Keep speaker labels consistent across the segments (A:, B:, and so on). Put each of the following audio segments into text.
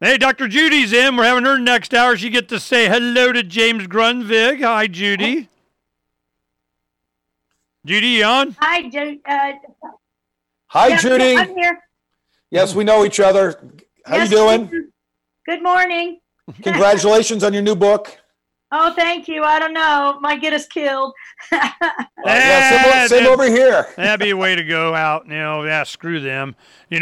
A: Hey, Dr. Judy's in. We're having her next hour. She gets to say hello to James Grunvig. Hi, Judy. Judy, you on?
B: Hi, Judy.
C: Hi, Judy.
B: I'm here.
C: Yes, we know each other. How you doing?
B: Good morning.
C: Congratulations on your new book.
B: Oh, thank you. I don't know. Might get us killed.
C: Same over here.
A: That'd be a way to go out. Screw them.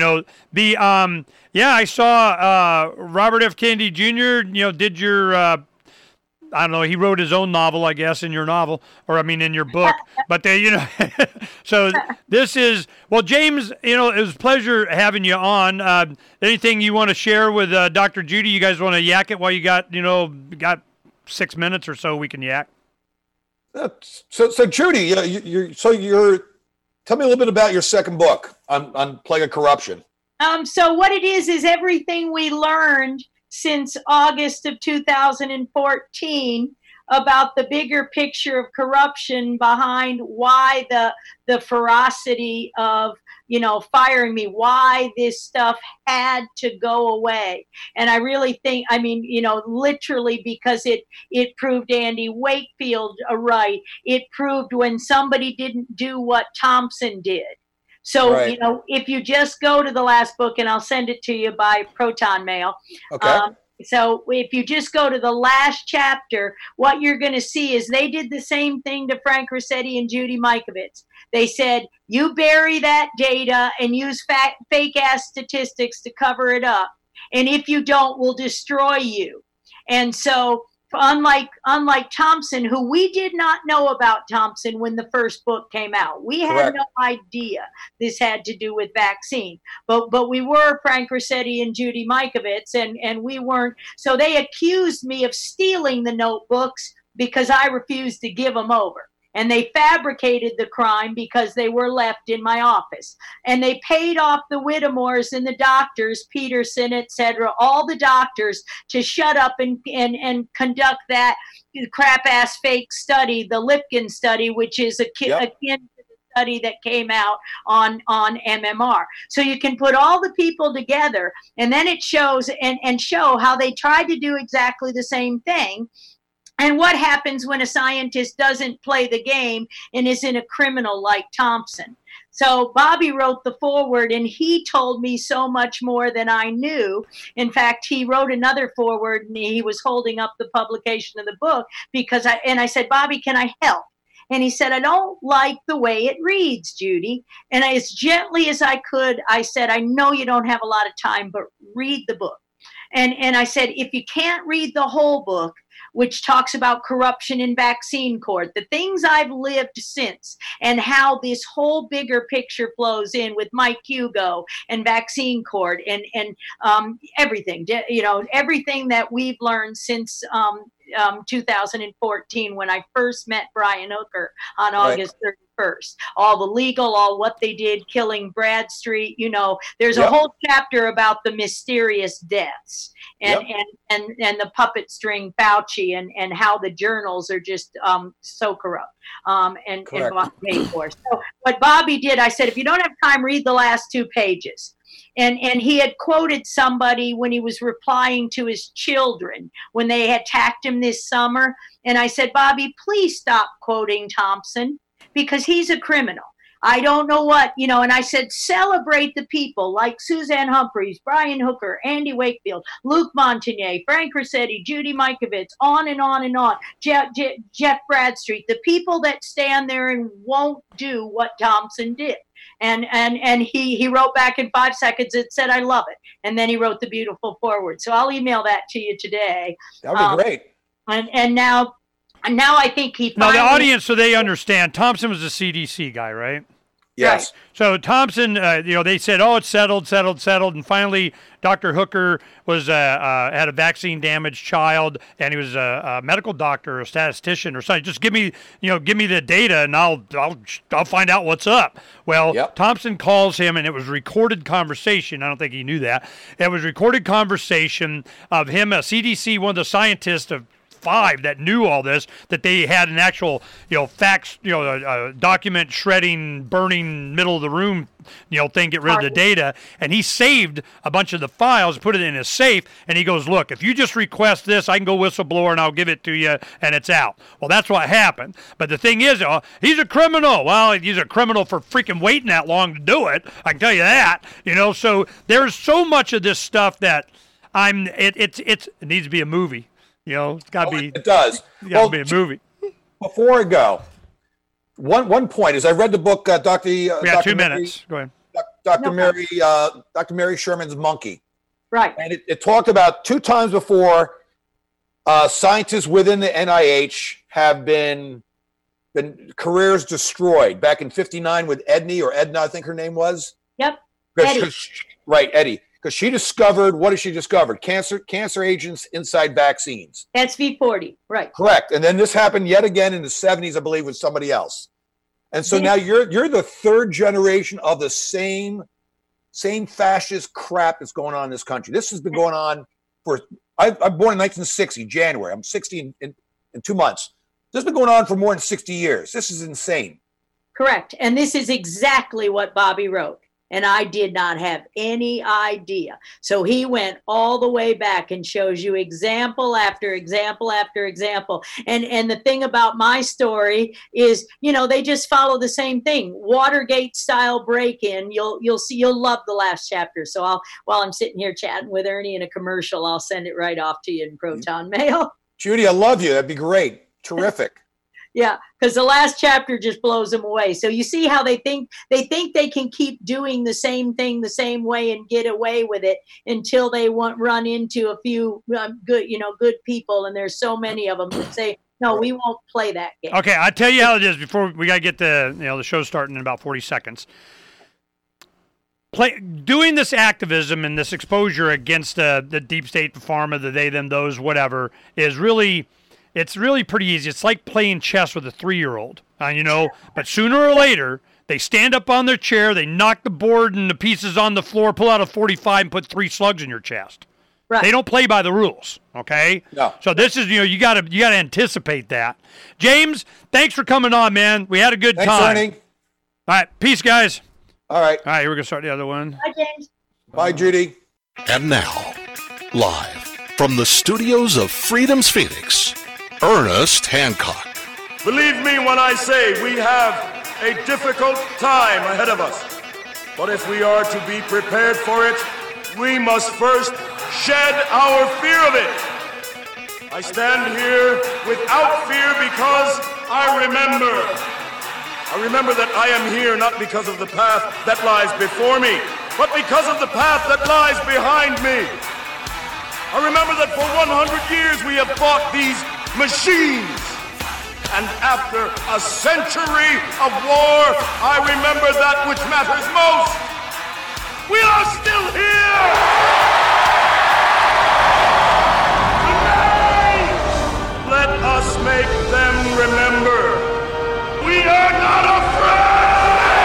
A: I saw Robert F. Kennedy Jr. Did your I don't know. He wrote his own novel, I guess, in your novel, in your book. But so this is James. It was a pleasure having you on. Anything you want to share with Dr. Judy? You guys want to yak it while you got 6 minutes or so we can yak.
C: So Judy, tell me a little bit about your second book on Plague of Corruption.
B: So what it is everything we learned since August of 2014 about the bigger picture of corruption behind why the ferocity of firing me, why this stuff had to go away. And I really think, literally, because it proved Andy Wakefield right. It proved when somebody didn't do what Thompson did. So,
C: right.
B: If you just go to the last book, and I'll send it to you by Proton Mail.
C: Okay.
B: So if you just go to the last chapter, what you're going to see is they did the same thing to Frank Ruscetti and Judy Mikovits. They said, you bury that data and use fake-ass statistics to cover it up. And if you don't, we'll destroy you. And so unlike Thompson, who we did not know about Thompson when the first book came out. We had no idea this had to do with vaccine. But we were Frank Ruscetti and Judy Mikovits, and we weren't. So they accused me of stealing the notebooks because I refused to give them over. And they fabricated the crime because they were left in my office. And they paid off the Whittemores and the doctors, Peterson, et cetera, all the doctors to shut up and conduct that crap-ass fake study, the Lipkin study, which is akin to the study that came out on MMR. So you can put all the people together, and then it shows and show how they tried to do exactly the same thing. And what happens when a scientist doesn't play the game and isn't a criminal like Thompson? So Bobby wrote the foreword, and he told me so much more than I knew. In fact, he wrote another foreword, and he was holding up the publication of the book because I said, Bobby, can I help? And he said, I don't like the way it reads, Judy. And as gently as I could, I said, I know you don't have a lot of time, but read the book. And I said, if you can't read the whole book, which talks about corruption in vaccine court, the things I've lived since, and how this whole bigger picture flows in with Mike Hugo and vaccine court and everything, everything that we've learned since 2014 when I first met Brian Hooker on August 31st. All the legal, all what they did, killing Bradstreet, there's a whole chapter about the mysterious deaths and the puppet string Fauci and how the journals are just so corrupt and paid for. So what Bobby did, I said, if you don't have time, read the last 2 pages. And he had quoted somebody when he was replying to his children when they attacked him this summer. And I said, Bobby, please stop quoting Thompson because he's a criminal. I don't know what, and I said, celebrate the people like Suzanne Humphreys, Brian Hooker, Andy Wakefield, Luc Montagnier, Frank Ruscetti, Judy Mikovits, on and on and on, Jeff Bradstreet, the people that stand there and won't do what Thompson did. And he wrote back in 5 seconds. It said, I love it. And then he wrote the beautiful foreword. So I'll email that to you today.
C: That would be great.
B: And now I think he finally...
A: Now, the audience, so they understand, Thompson was a CDC guy, right?
C: Yes.
B: Right.
A: So Thompson, they said, oh, it's settled. And finally, Dr. Hooker was had a vaccine-damaged child, and he was a medical doctor, a statistician, or something. Just give me the data, and I'll find out what's up. Well, Thompson calls him, and it was recorded conversation. I don't think he knew that. It was recorded conversation of him, a CDC, one of the scientists of 5 that knew all this, that they had an actual, fax, document shredding, burning, middle of the room, thing, get rid of the data. And he saved a bunch of the files, put it in his safe, and he goes, look, if you just request this, I can go whistleblower and I'll give it to you, and it's out. Well, that's what happened. But the thing is, he's a criminal. Well, he's a criminal for freaking waiting that long to do it. I can tell you that. So there's so much of this stuff that it needs to be a movie. It's got to be.
C: It does.
A: It's got to be a movie.
C: Before I go, one point is I read the book, Dr.
A: We got 2 minutes. Go ahead.
C: Dr. Mary Sherman's Monkey.
B: Right.
C: And it talked about 2 times before scientists within the NIH have been careers destroyed. Back in 59 with Edna, I think her name was.
B: Yep. Eddie.
C: Right, Eddie. Because she discovered, what did she discover? Cancer agents inside vaccines.
B: SV40, right.
C: Correct. And then this happened yet again in the 70s, I believe, with somebody else. And so now you're the 3rd generation of the same fascist crap that's going on in this country. This has been going on I'm born in 1960, January. I'm 60 in 2 months. This has been going on for more than 60 years. This is insane.
B: Correct. And this is exactly what Bobby wrote. And I did not have any idea. So he went all the way back and shows you example after example after example. And the thing about my story is, they just follow the same thing. Watergate style break-in. You'll love the last chapter. So while I'm sitting here chatting with Ernie in a commercial, I'll send it right off to you in Proton Mail.
C: Judy, I love you. That'd be great. Terrific.
B: Yeah, because the last chapter just blows them away. So you see how they think they can keep doing the same thing the same way and get away with it until they run into a few good people, and there's so many of them that say, no, we won't play that game.
A: Okay, I'll tell you how it is before we got to get the show starting in about 40 seconds. Doing this activism and this exposure against the deep state, the pharma, the they, them, those, whatever, is really... It's really pretty easy. It's like playing chess with a 3-year-old, But sooner or later, they stand up on their chair, they knock the board and the pieces on the floor, pull out a .45 and put 3 slugs in your chest. Right. They don't play by the rules, okay?
C: No.
A: So this is, you gotta anticipate that. James, thanks for coming on, man. We had a good time.
C: Thanks, Ernie.
A: All right, peace, guys.
C: All right.
A: All right, we're gonna start the other one.
B: Bye, James.
C: Bye, Judy.
D: And now, live from the studios of Freedom's Phoenix, Ernest Hancock.
E: Believe me when I say we have a difficult time ahead of us. But if we are to be prepared for it, we must first shed our fear of it. I stand here without fear because I remember that I am here not because of the path that lies before me, but because of the path that lies behind me. I remember that for 100 years we have fought these machines. And after a century of war, I remember that which matters most. We are still here! Today, let us make them remember. We are not afraid!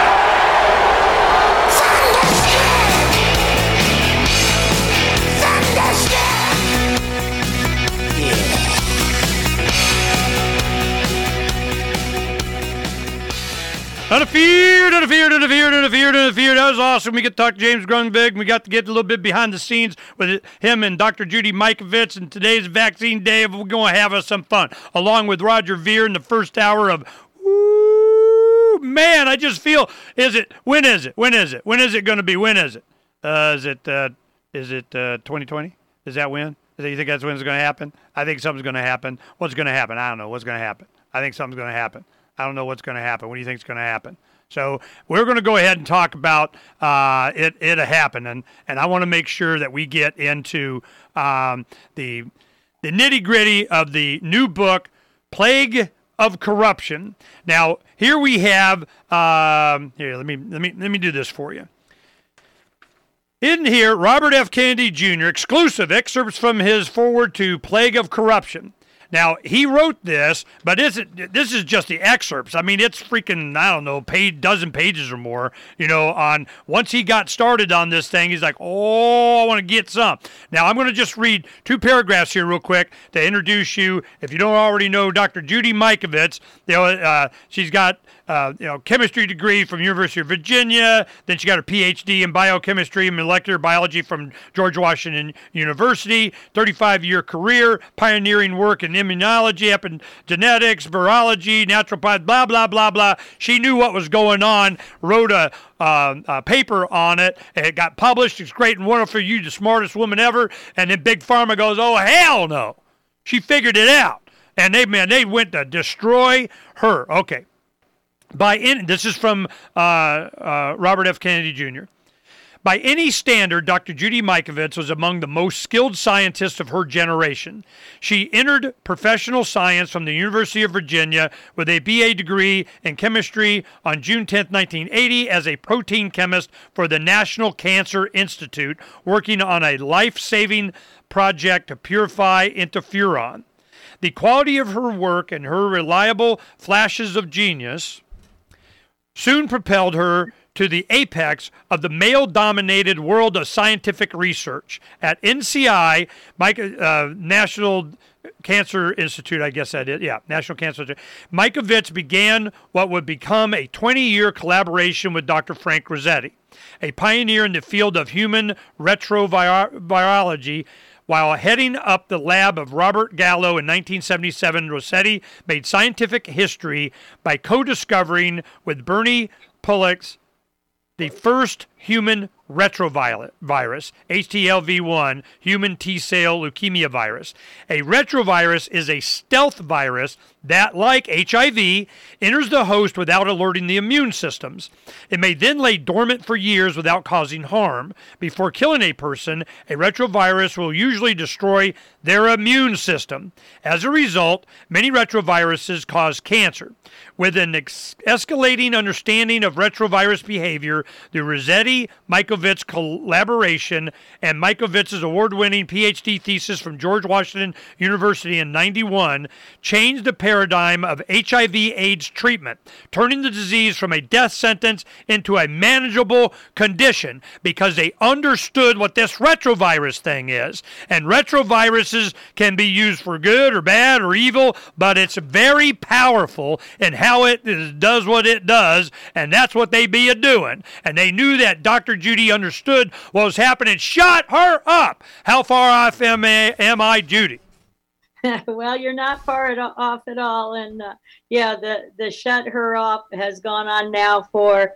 A: Unafeared. That was awesome. We get to talk to James Grunberg. We got to get a little bit behind the scenes with him and Dr. Judy Mikovits. And today's vaccine day, we're going to have us some fun, along with Roger Ver in the first hour of, man, I just feel, when is it going to be? When is it? Is it 2020? Is that when? You think that's when it's going to happen? I think something's going to happen. What's going to happen? I don't know what's going to happen. I think something's going to happen. I don't know what's going to happen. What do you think is going to happen? So we're going to go ahead and talk about it happening, and I want to make sure that we get into the nitty-gritty of the new book, Plague of Corruption. Now, here we have let me do this for you. In here, Robert F. Kennedy Jr., exclusive excerpts from his foreword to Plague of Corruption. Now, he wrote this, but this is just the excerpts. I mean, it's freaking, I don't know, dozen pages or more, on once he got started on this thing, he's like, oh, I want to get some. Now, I'm going to just read 2 paragraphs here real quick to introduce you. If you don't already know Dr. Judy Mikovits, she's got chemistry degree from University of Virginia. Then she got her PhD in biochemistry and molecular biology from George Washington University. 35-year career, pioneering work in immunology, epigenetics, virology, naturopath, blah, blah, blah, blah. She knew what was going on, wrote a paper on it. It got published. It's great and wonderful. You the smartest woman ever. And then Big Pharma goes, oh, hell no. She figured it out. And they went to destroy her. Okay. This is from Robert F. Kennedy Jr. By any standard, Dr. Judy Mikovits was among the most skilled scientists of her generation. She entered professional science from the University of Virginia with a BA degree in chemistry on June 10, 1980, as a protein chemist for the National Cancer Institute, working on a life-saving project to purify interferon. The quality of her work and her reliable flashes of genius soon propelled her to the apex of the male-dominated world of scientific research. At NCI, National Cancer Institute, I guess that is, yeah, National Cancer Institute, Mikovits began what would become a 20-year collaboration with Dr. Frank Rossetti, a pioneer in the field of human retrovirology. While heading up the lab of Robert Gallo in 1977, Rossetti made scientific history by co-discovering with Bernie Pullix the first human retrovirus, HTLV1, human T-cell leukemia virus. A retrovirus is a stealth virus that, like HIV, enters the host without alerting the immune systems. It may then lay dormant for years without causing harm. Before killing a person, a retrovirus will usually destroy their immune system. As a result, many retroviruses cause cancer. With an escalating understanding of retrovirus behavior, the Rossetti-Mikovits collaboration and Mikovits' award-winning PhD thesis from George Washington University in 1991 changed the paradigm of HIV/AIDS treatment, turning the disease from a death sentence into a manageable condition because they understood what this retrovirus thing is. And retroviruses can be used for good or bad or evil, but it's very powerful in how it does what it does, and that's what they be a-doing. And they knew that Dr. Judy understood what was happening. Shut her up! How far off am I, Judy?
B: Well, you're not far off at all. And the shut her off has gone on now for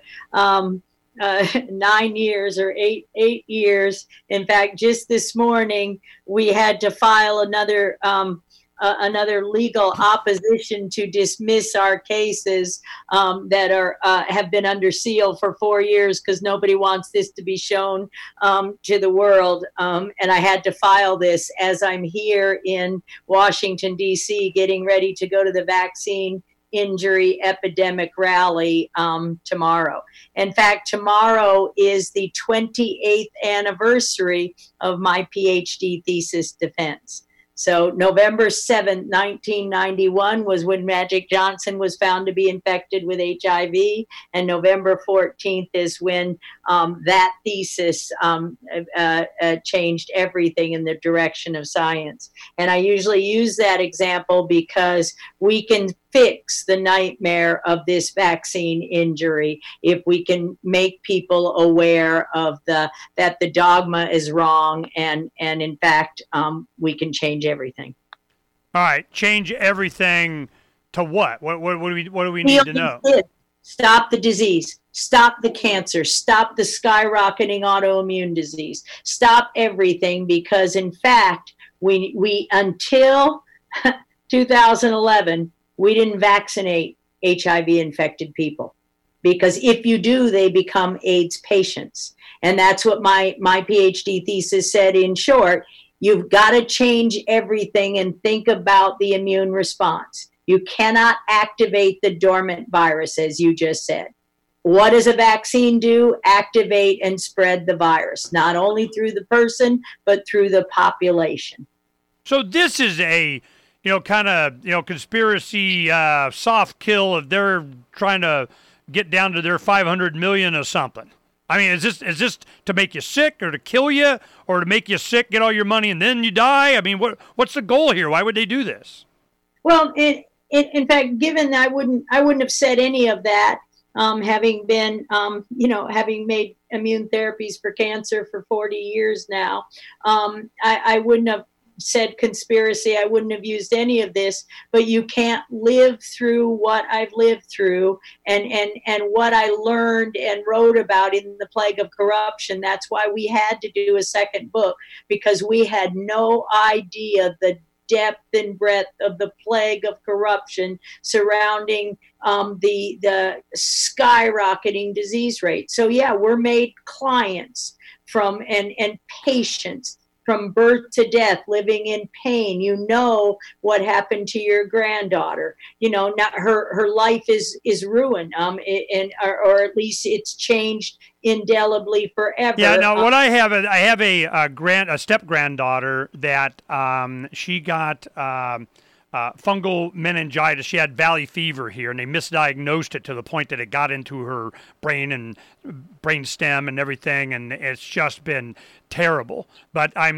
B: 9 years or eight years. In fact, just this morning, we had to file another legal opposition to dismiss our cases that have been under seal for 4 years because nobody wants this to be shown to the world. And I had to file this as I'm here in Washington, D.C., getting ready to go to the vaccine injury epidemic rally tomorrow. In fact, tomorrow is the 28th anniversary of my PhD thesis defense. So November 7th, 1991 was when Magic Johnson was found to be infected with HIV, and November 14th is when that thesis changed everything in the direction of science. And I usually use that example because we can fix the nightmare of this vaccine injury if we can make people aware of that the dogma is wrong, and in fact we can change everything.
A: All right, change everything to what? What do we need to know?
B: Stop the disease. Stop the cancer. Stop the skyrocketing autoimmune disease. Stop everything, because in fact we until 2011 we didn't vaccinate HIV-infected people, because if you do, they become AIDS patients. And that's what my PhD thesis said. In short, you've got to change everything and think about the immune response. You cannot activate the dormant virus, as you just said. What does a vaccine do? Activate and spread the virus, not only through the person, but through the population.
A: So this is a kind of, conspiracy soft kill if they're trying to get down to their 500 million or something? I mean, is this to make you sick or to kill you or to make you sick, get all your money, and then you die? I mean, what's the goal here? Why would they do this?
B: Well, in fact, given I wouldn't have said any of that, having been, having made immune therapies for cancer for 40 years now, I wouldn't have said conspiracy. I wouldn't have used any of this, but you can't live through what I've lived through and what I learned and wrote about in The Plague of Corruption. That's why we had to do a second book, because we had no idea the depth and breadth of the plague of corruption surrounding the skyrocketing disease rate. So yeah, we're made clients from and patients from birth to death, living in pain. You know what happened to your granddaughter. Now her life is ruined, or at least it's changed indelibly forever.
A: Yeah. Now, what I have a step granddaughter that she got fungal meningitis. She had valley fever here, and they misdiagnosed it to the point that it got into her brain and brain stem and everything, and it's just been terrible. But I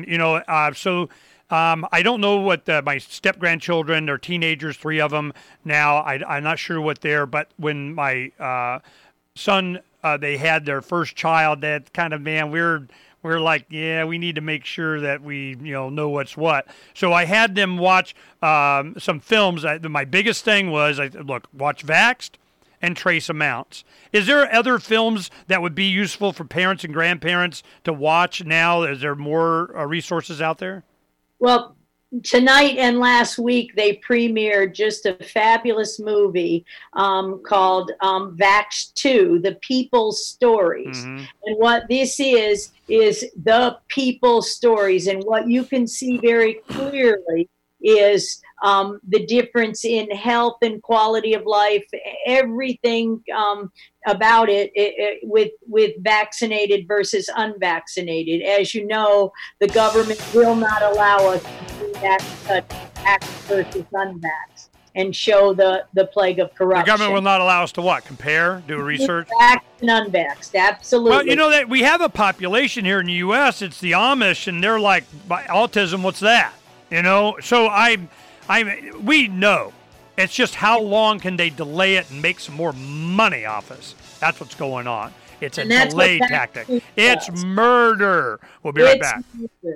A: don't know what my step grandchildren, they're teenagers, 3 of them now. I'm not sure what they're, but when my son, they had their first child, that kind of, man, we're like, yeah, we need to make sure that we, know what's what. So I had them watch some films. My biggest thing was, watch Vaxxed and Trace Amounts. Is there other films that would be useful for parents and grandparents to watch now? Is there more resources out there?
B: Well, tonight and last week, they premiered just a fabulous movie called Vaxxed 2, The People's Stories. Mm-hmm. And what this is the people's stories. And what you can see very clearly is the difference in health and quality of life, everything about it with vaccinated versus unvaccinated. As you know, the government will not allow us to do that, vax versus unvax, and show the plague of corruption.
A: The government will not allow us to what? Compare? Do research?
B: Vaxxed and unvaxxed, absolutely.
A: Well, that we have a population here in the U.S., it's the Amish, and they're like, autism, what's that? So we know. It's just how long can they delay it and make some more money off us? That's what's going on. It's a delay tactic. It's murder. We'll be right back.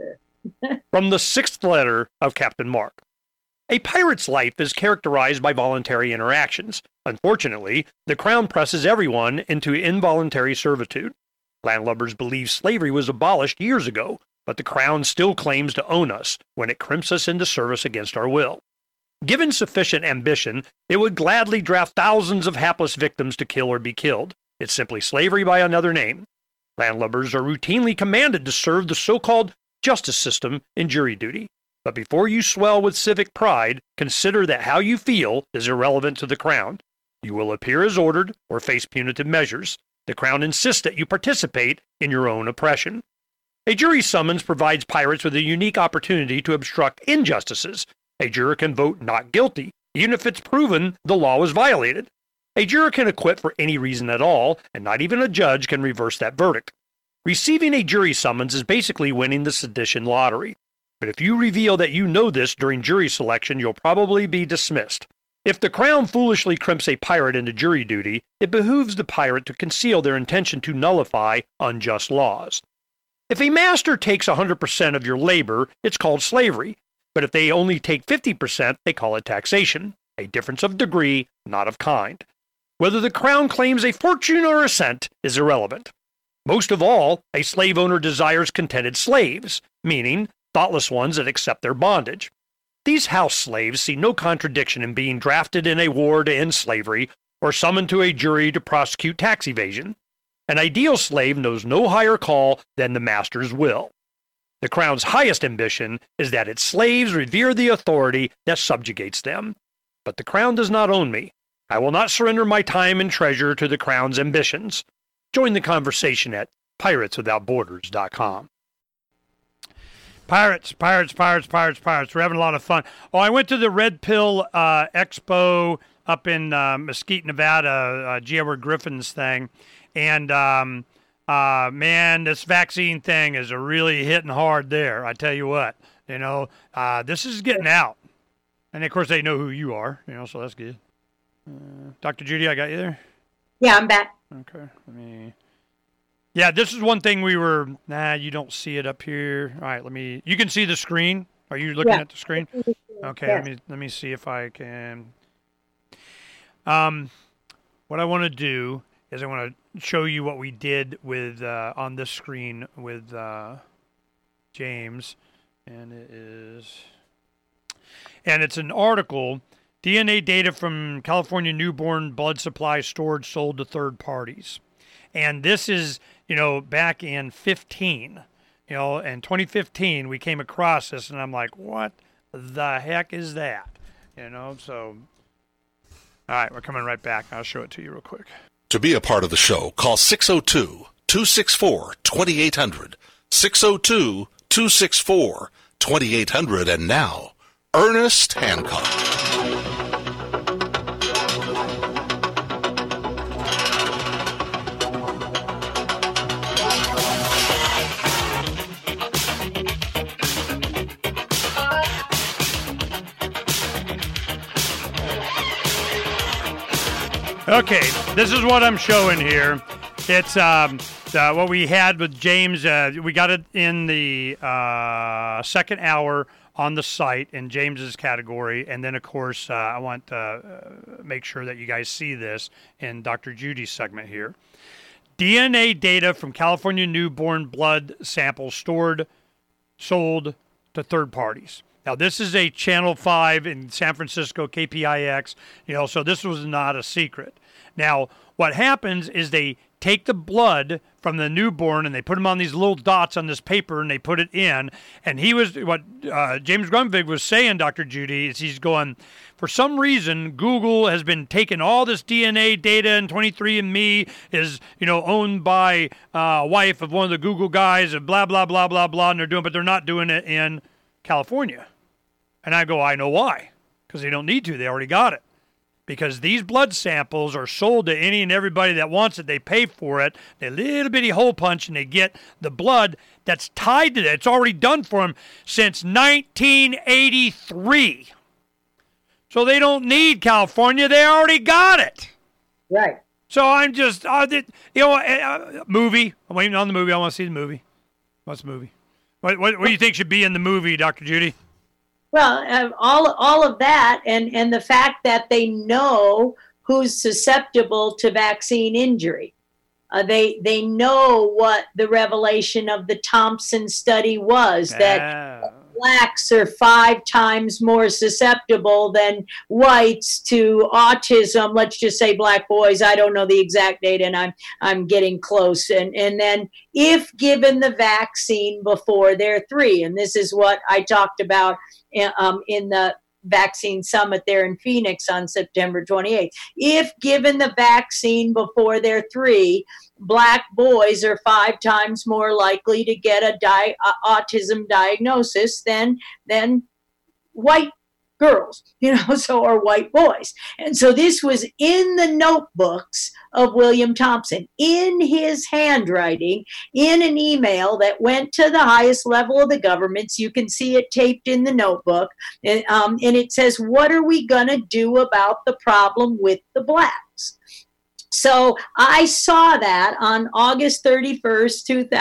D: From the 6th letter of Captain Mark. A pirate's life is characterized by voluntary interactions. Unfortunately, the Crown presses everyone into involuntary servitude. Landlubbers believe slavery was abolished years ago, but the Crown still claims to own us when it crimps us into service against our will. Given sufficient ambition, it would gladly draft thousands of hapless victims to kill or be killed. It's simply slavery by another name. Landlubbers are routinely commanded to serve the so-called justice system in jury duty. But before you swell with civic pride, consider that how you feel is irrelevant to the Crown. You will appear as ordered or face punitive measures. The Crown insists that you participate in your own oppression. A jury summons provides pirates with a unique opportunity to obstruct injustices. A juror can vote not guilty, even if it's proven the law was violated. A juror can acquit for any reason at all, and not even a judge can reverse that verdict. Receiving a jury summons is basically winning the sedition lottery. But if you reveal that you know this during jury selection, you'll probably be dismissed. If the Crown foolishly crimps a pirate into jury duty, it behooves the pirate to conceal their intention to nullify unjust laws. If a master takes 100% of your labor, it's called slavery. But if they only take 50%, they call it taxation, a difference of degree, not of kind. Whether the Crown claims a fortune or a cent is irrelevant. Most of all, a slave owner desires contented slaves, meaning thoughtless ones that accept their bondage. These house slaves see no contradiction in being drafted in a war to end slavery or summoned to a jury to prosecute tax evasion. An ideal slave knows no higher call than the master's will. The Crown's highest ambition is that its slaves revere the authority that subjugates them. But the Crown does not own me. I will not surrender my time and treasure to the Crown's ambitions. Join the conversation at pirateswithoutborders.com.
A: Pirates. We're having a lot of fun. Oh, I went to the Red Pill Expo up in Mesquite, Nevada, G. Edward Griffin's thing. And, man, this vaccine thing is really hitting hard there. I tell you what, this is getting out. And, of course, they know who you are, so that's good. Dr. Judy, I got you there?
B: Yeah, I'm back.
A: Okay, Yeah, this is one thing you don't see it up here. All right, you can see the screen. Are you looking at the screen? Okay, yes. Let me see if I can. What I want to do is I want to show you what we did with on this screen with James, and it's an article, DNA data from California newborn blood supply stored, sold to third parties. And this is, back in 2015, in 2015, we came across this, and I'm like, what the heck is that? So, all right, we're coming right back. I'll show it to you real quick.
F: To be a part of the show, call 602-264-2800, 602-264-2800, and now, Ernest Hancock.
A: Okay, this is what I'm showing here. It's what we had with James. We got it in the second hour on the site in James's category. And then, of course, I want to make sure that you guys see this in Dr. Judy's segment here. DNA data from California newborn blood samples sold to third parties. Now, this is a Channel 5 in San Francisco, KPIX, so this was not a secret. Now, what happens is they take the blood from the newborn and they put them on these little dots on this paper and they put it in. And what James Grunvig was saying, Dr. Judy, is he's going, for some reason, Google has been taking all this DNA data, and 23andMe is, owned by a wife of one of the Google guys and blah, blah, blah, blah, blah, but they're not doing it in California. And I go, I know why. Because they don't need to. They already got it. Because these blood samples are sold to any and everybody that wants it. They pay for it. They little bitty hole punch, and they get the blood that's tied to that. It's already done for them since 1983. So they don't need California. They already got it.
B: Right.
A: So I'm just, movie. I'm waiting on the movie. I want to see the movie. What's the movie? What do you think should be in the movie, Dr. Judy?
B: Well, all of that, and the fact that they know who's susceptible to vaccine injury. They know what the revelation of the Thompson study was, that blacks are 5 times more susceptible than whites to autism. Let's just say black boys. I don't know the exact data, and I'm getting close. And then if given the vaccine before they're 3, and this is what I talked about in the vaccine summit there in Phoenix on September 28th. If given the vaccine before they're 3, black boys are 5 times more likely to get a autism diagnosis than white girls, or white boys. And so this was in the notebooks of William Thompson, in his handwriting, in an email that went to the highest level of the governments. You can see it taped in the notebook. And it says, what are we going to do about the problem with the blacks? So I saw that on August 31st,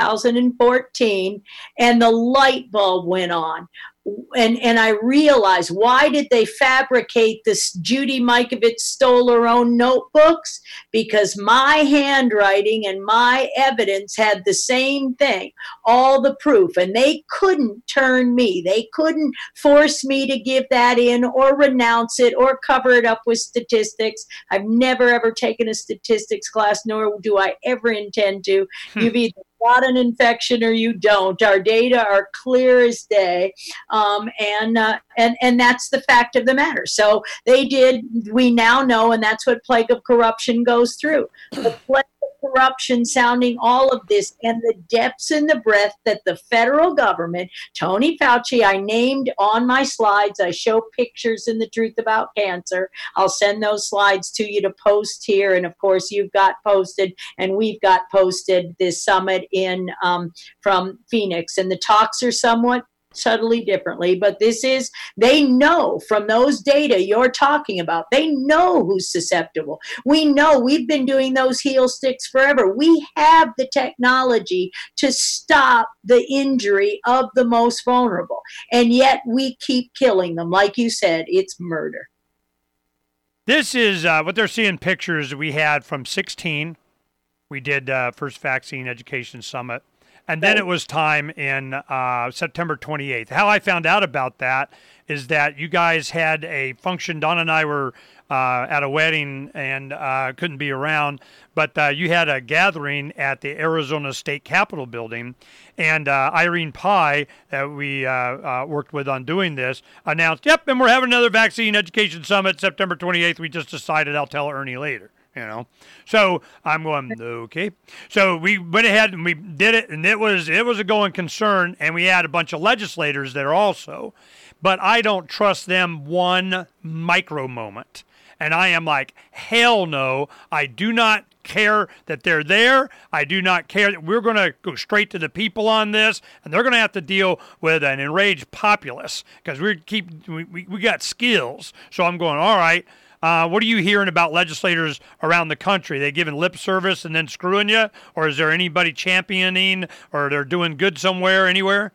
B: 2014, and the light bulb went on. And I realized, why did they fabricate this? Judy Mikovits stole her own notebooks? Because my handwriting and my evidence had the same thing, all the proof. And they couldn't turn me. They couldn't force me to give that in or renounce it or cover it up with statistics. I've never, ever taken a statistics class, nor do I ever intend to. You've either got an infection or you don't. Our data are clear as day, and that's the fact of the matter. So they did. We now know, and that's what plague of corruption goes through. The plague of corruption sounding all of this, and the depths and the breadth that the federal government, Tony Fauci, I named on my slides. I show pictures in The Truth About Cancer. I'll send those slides to you to post here. And of course, you've got posted, and we've got posted this summit in from Phoenix. And the talks are somewhat subtly differently, but they know from those data you're talking about, they know who's susceptible. We know, we've been doing those heel sticks forever. We have the technology to stop the injury of the most vulnerable, and yet we keep killing them. Like you said, it's murder.
A: This is what they're seeing pictures we had from 16. We did first vaccine education summit. And then it was time in September 28th. How I found out about that is that you guys had a function. Don and I were at a wedding and couldn't be around, but you had a gathering at the Arizona State Capitol building. And Irene Pye, that we worked with on doing this, announced, yep, and we're having another vaccine education summit September 28th. We just decided I'll tell Ernie later. So I'm going, okay. So we went ahead and we did it, and it was a going concern, and we had a bunch of legislators there also, but I don't trust them one micro moment. And I am like, hell no, I do not care that they're there. I do not care that we're going to go straight to the people on this, and they're going to have to deal with an enraged populace because we got skills. So I'm going, all right. What are you hearing about legislators around the country? They giving lip service and then screwing you? Or is there anybody championing, or they're doing good somewhere, anywhere?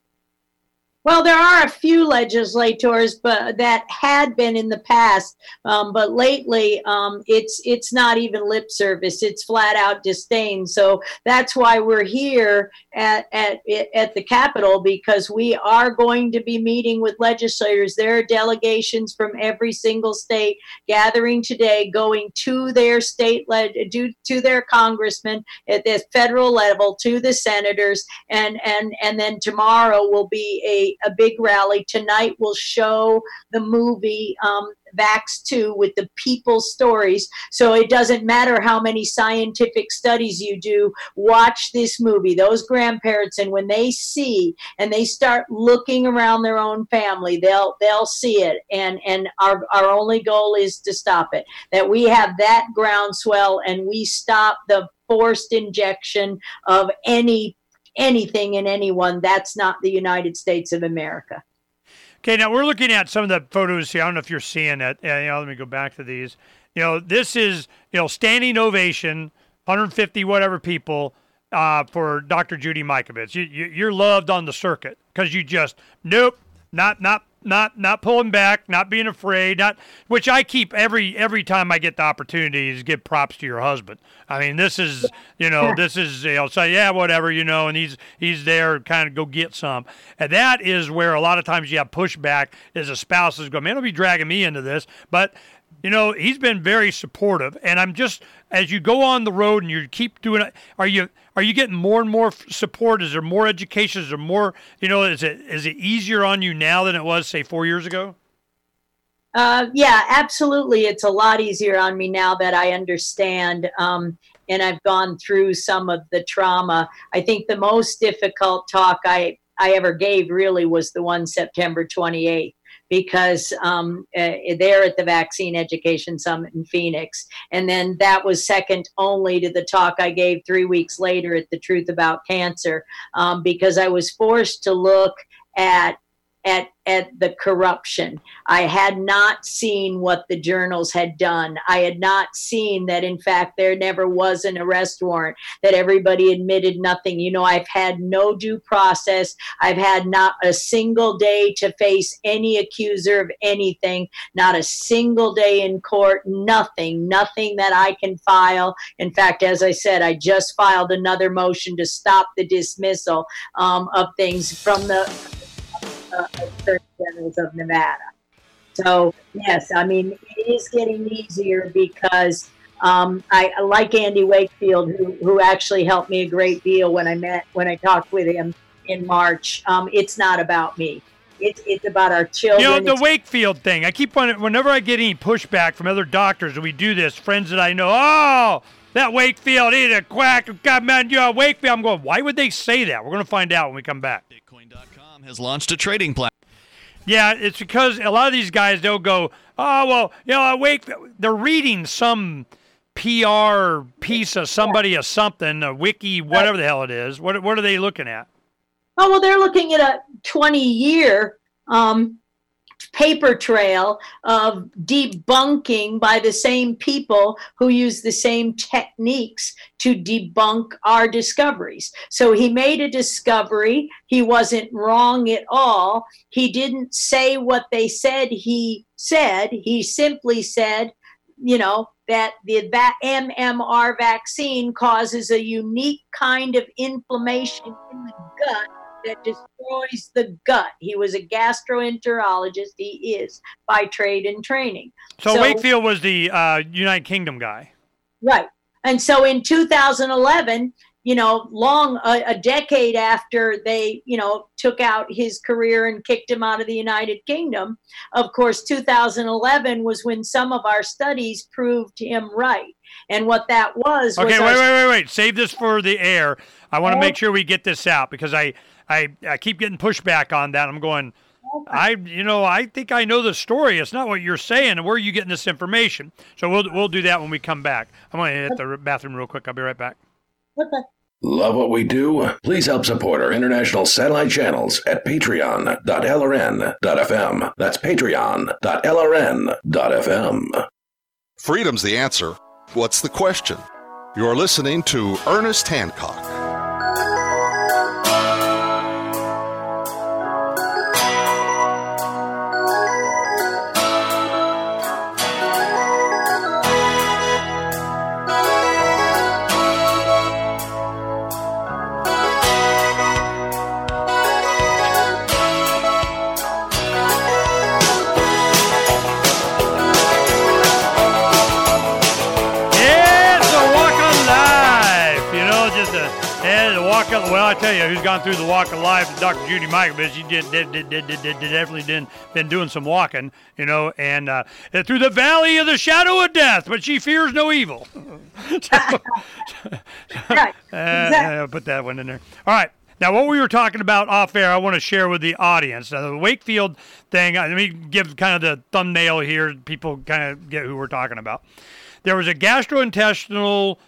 B: Well, there are a few legislators, but that had been in the past. But lately, it's not even lip service; it's flat out disdain. So that's why we're here at the Capitol, because we are going to be meeting with legislators. There are delegations from every single state gathering today, going to their state to their congressmen at the federal level, to the senators, and then tomorrow will be a big rally. Tonight will show the movie Vax 2 with the people's stories. So it doesn't matter how many scientific studies you do, watch this movie. Those grandparents, and when they see and they start looking around their own family, they'll see it. And our only goal is to stop it. That we have that groundswell and we stop the forced injection of anything in anyone. That's not the United States of America.
A: Okay, now we're looking at some of the photos here. I don't know if you're seeing it. Let me go back to these. This is, standing ovation, 150 whatever people for Dr. Judy Mikovits. You're loved on the circuit because you just, nope, not pulling back, not being afraid, which I keep every time I get the opportunity to give props to your husband. I mean, this is, so yeah, whatever, and he's there, kind of go get some. And that is where a lot of times you have pushback is a spouse is going, man, don't be dragging me into this. But, he's been very supportive. And I'm just, as you go on the road and you keep doing it, are you getting more and more support? Is there more education? Is there more, is it easier on you now than it was, say, 4 years ago?
B: Yeah, absolutely. It's a lot easier on me now that I understand, and I've gone through some of the trauma. I think the most difficult talk I ever gave really was the one September 28th. Because they're at the Vaccine Education Summit in Phoenix. And then that was second only to the talk I gave 3 weeks later at The Truth About Cancer, because I was forced to look at the corruption. I had not seen what the journals had done. I had not seen that, in fact, there never was an arrest warrant, that everybody admitted nothing. I've had no due process. I've had not a single day to face any accuser of anything, not a single day in court, nothing that I can file. In fact, as I said, I just filed another motion to stop the dismissal of things from the Attorney Generals of Nevada. So yes, I mean, it is getting easier because I like Andy Wakefield, who actually helped me a great deal when I talked with him in March. It's not about me. It's about our children.
A: The Wakefield thing. I keep whenever I get any pushback from other doctors, and we do this, friends that I know, that Wakefield, he's a quack. God, man, you're Wakefield. I'm going, why would they say that? We're going to find out when we come back.
G: Bitcoin.com has launched a trading platform.
A: Yeah, it's because a lot of these guys, they'll go, oh, well, Wakefield. They're reading some PR piece of somebody or something, a wiki, whatever the hell it is. What are they looking at?
B: Oh, well, they're looking at a 20-year paper trail of debunking by the same people who use the same techniques to debunk our discoveries. So he made a discovery. He wasn't wrong at all. He didn't say what they said he said. He simply said, that the MMR vaccine causes a unique kind of inflammation in the gut that destroys the gut. He was a gastroenterologist. He is by trade and training.
A: So Wakefield was the United Kingdom guy.
B: Right. And so in 2011, a decade after they, took out his career and kicked him out of the United Kingdom, of course, 2011 was when some of our studies proved him right. And what that was...
A: Okay, wait. Save this for the air. I want to make sure we get this out because I keep getting pushback on that. I'm going, I think I know the story. It's not what you're saying. Where are you getting this information? So we'll do that when we come back. I'm going to hit the bathroom real quick. I'll be right back.
B: Okay.
H: Love what we do? Please help support our international satellite channels at patreon.lrn.fm. That's patreon.lrn.fm.
F: Freedom's the answer. What's the question? You're listening to Ernest Hancock.
A: Well, I tell you, who's gone through the walk of life, Dr. Judy Mikovits, she definitely been doing some walking, and through the valley of the shadow of death, but she fears no evil.
B: Right.
A: I'll put that one in there. All right. Now, what we were talking about off air, I want to share with the audience. Now, the Wakefield thing, let me give kind of the thumbnail here. People kind of get who we're talking about. There was a gastrointestinal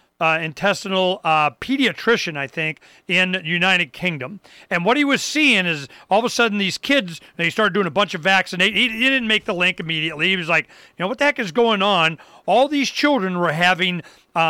A: pediatrician, I think, in the United Kingdom. And what he was seeing is all of a sudden these kids, they started doing a bunch of vaccinations. He didn't make the link immediately. He was like, what the heck is going on? All these children were having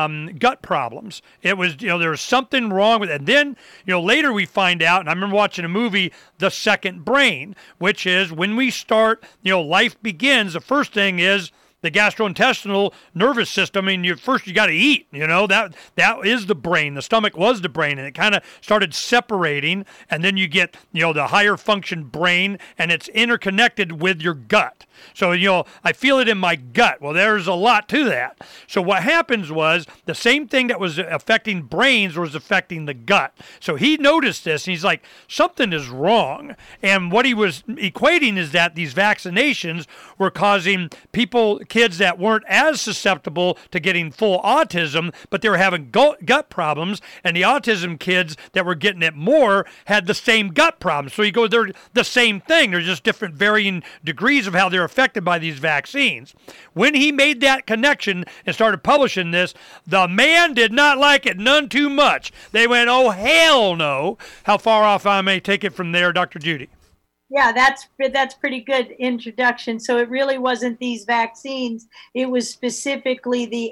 A: gut problems. It was, there was something wrong with it. And then, later we find out, and I remember watching a movie, The Second Brain, which is when we start, life begins, the first thing is the gastrointestinal nervous system. I mean, you got to eat, that is the brain. The stomach was the brain, and it kind of started separating, and then you get, the higher function brain, and it's interconnected with your gut. So, I feel it in my gut. Well, there's a lot to that. So what happens was the same thing that was affecting brains was affecting the gut. So he noticed this, and he's like, something is wrong. And what he was equating is that these vaccinations were causing kids that weren't as susceptible to getting full autism, but they were having gut problems, and the autism kids that were getting it more had the same gut problems. So he goes, they're the same thing. They're just different varying degrees of how they're affected by these vaccines. When he made that connection and started publishing this, the man did not like it none too much. They went, oh, hell no. How far off I may take it from there, Dr. Judy?
B: Yeah, that's pretty good introduction. So it really wasn't these vaccines. It was specifically the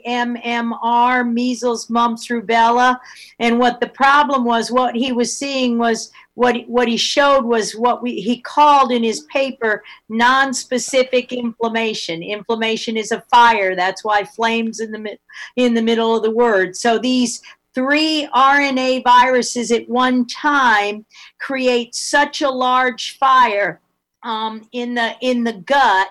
B: MMR, measles, mumps, rubella. And what the problem was, what he was seeing was, what he showed was he called in his paper non-specific inflammation. Inflammation is a fire. That's why flames in the middle of the word. So these 3 RNA viruses at one time create such a large fire in the gut,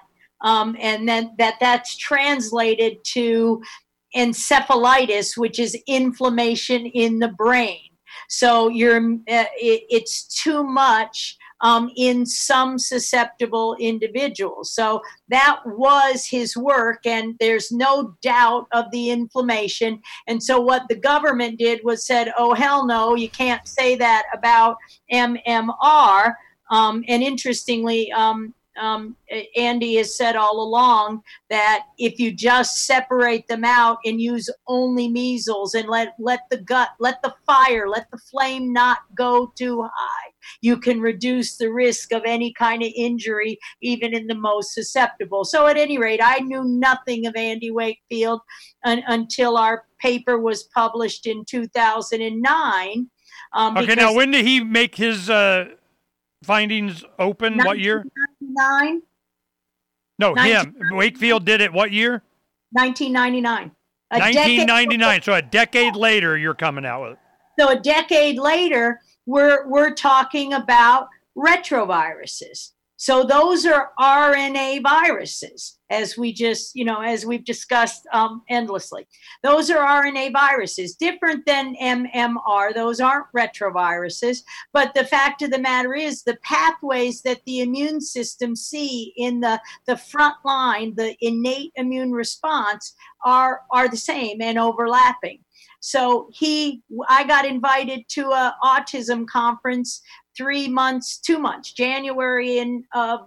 B: and then that's translated to encephalitis, which is inflammation in the brain. So it's too much in some susceptible individuals. So that was his work, and there's no doubt of the inflammation. And so what the government did was said, oh, hell no, you can't say that about MMR. And interestingly, Andy has said all along that if you just separate them out and use only measles and let the flame not go too high, you can reduce the risk of any kind of injury, even in the most susceptible. So at any rate, I knew nothing of Andy Wakefield until our paper was published in 2009.
A: Okay, now when did he make his findings open? What year?
B: 1999.
A: No, him. Wakefield did it what year?
B: 1999.
A: 1999. So a decade later, you're coming out with it.
B: So a decade later, we're talking about retroviruses. So those are RNA viruses, as we've discussed endlessly. Those are RNA viruses, different than MMR. Those aren't retroviruses. But the fact of the matter is the pathways that the immune system see in the front line, the innate immune response, are the same and overlapping. So I got invited to an autism conference 2 months, January of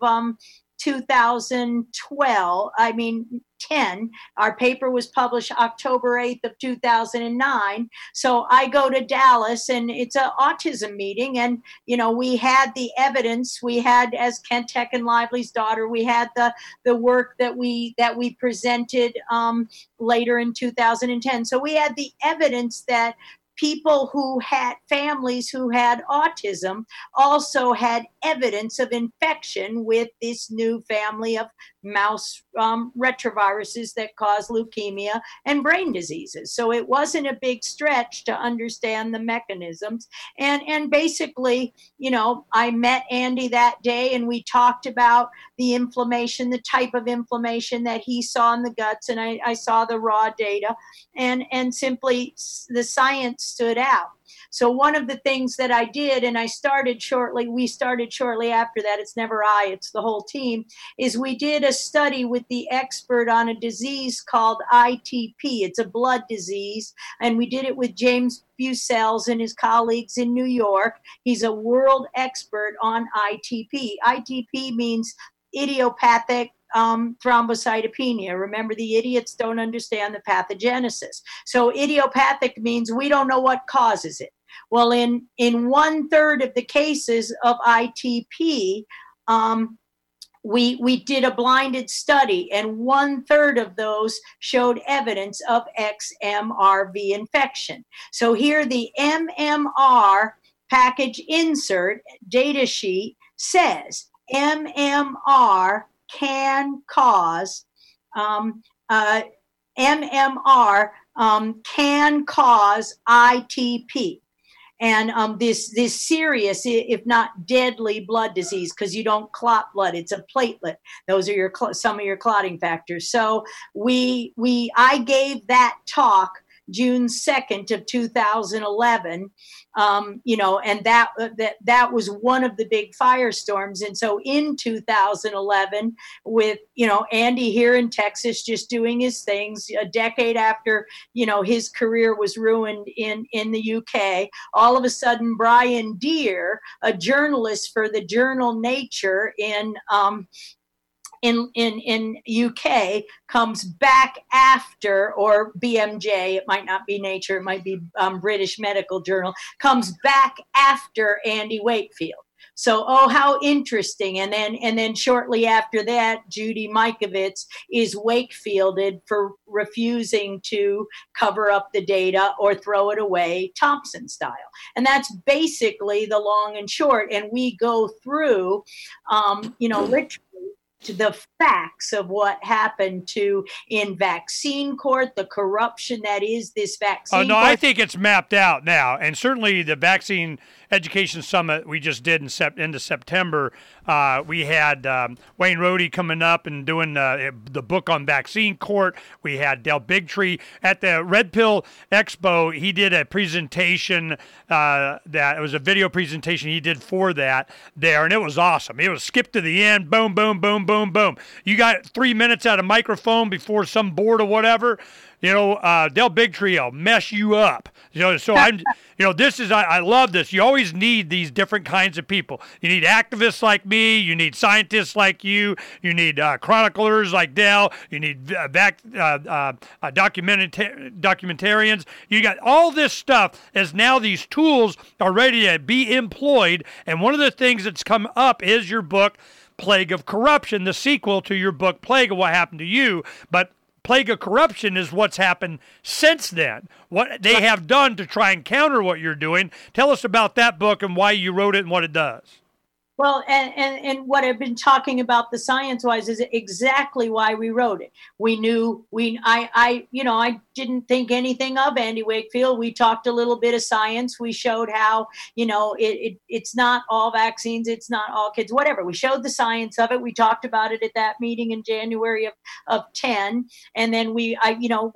B: 2010. Our paper was published October 8th of 2009. So I go to Dallas, and it's an autism meeting. And, we had the evidence. We had, as Kent Heck and Lively's daughter, we had the work that we presented later in 2010. So we had the evidence that people who had families who had autism also had evidence of infection with this new family of mouse retroviruses that cause leukemia and brain diseases. So it wasn't a big stretch to understand the mechanisms. And basically, I met Andy that day, and we talked about the inflammation, the type of inflammation that he saw in the guts, and I saw the raw data, and simply the science stood out. So one of the things that I did, and we started shortly after that, it's never it's the whole team, is we did a study with the expert on a disease called ITP. It's a blood disease, and we did it with James Bucells and his colleagues in New York. He's a world expert on ITP. ITP means idiopathic thrombocytopenia. Remember, the idiots don't understand the pathogenesis. So idiopathic means we don't know what causes it. Well, in 1/3 of the cases of ITP, we did a blinded study, and 1/3 of those showed evidence of XMRV infection. So here the MMR package insert data sheet says MMR can cause ITP. And this serious, if not deadly, blood disease, because you don't clot blood; it's a platelet. Those are some of your clotting factors. So I gave that talk June 2nd of 2011, and that was one of the big firestorms. And so in 2011, with, Andy here in Texas just doing his things, a decade after, his career was ruined in the UK, all of a sudden Brian Deer, a journalist for the journal Nature in UK, comes back after, or BMJ, it might not be Nature, it might be British Medical Journal, comes back after Andy Wakefield. So, how interesting. And then shortly after that, Judy Mikovits is Wakefielded for refusing to cover up the data or throw it away Thompson style. And that's basically the long and short. And we go through, literally, to the facts of what happened in vaccine court, the corruption that is this vaccine
A: court.
B: I
A: think it's mapped out now. And certainly the vaccine education summit we just did in into September, we had Wayne Rohde coming up and doing the book on vaccine court. We had Del Bigtree at the Red Pill Expo. He did a presentation that it was a video presentation he did for that there, and it was awesome. It was skip to the end, boom, boom, boom, boom, boom. You got 3 minutes at a microphone before some board or whatever. Del Bigtree will mess you up. So I'm, this is, I love this. You always need these different kinds of people. You need activists like me. You need scientists like you. You need chroniclers like Del. You need documentarians. You got all this stuff as now these tools are ready to be employed. And one of the things that's come up is your book, Plague of Corruption, the sequel to your book, Plague of What Happened to You. But Plague of Corruption is what's happened since then, what they have done to try and counter what you're doing. Tell us about that book and why you wrote it and what it does.
B: Well, and what I've been talking about the science-wise is exactly why we wrote it. We knew I didn't think anything of Andy Wakefield. We talked a little bit of science. We showed how, it's not all vaccines, it's not all kids, whatever. We showed the science of it. We talked about it at that meeting in January of 10. And then I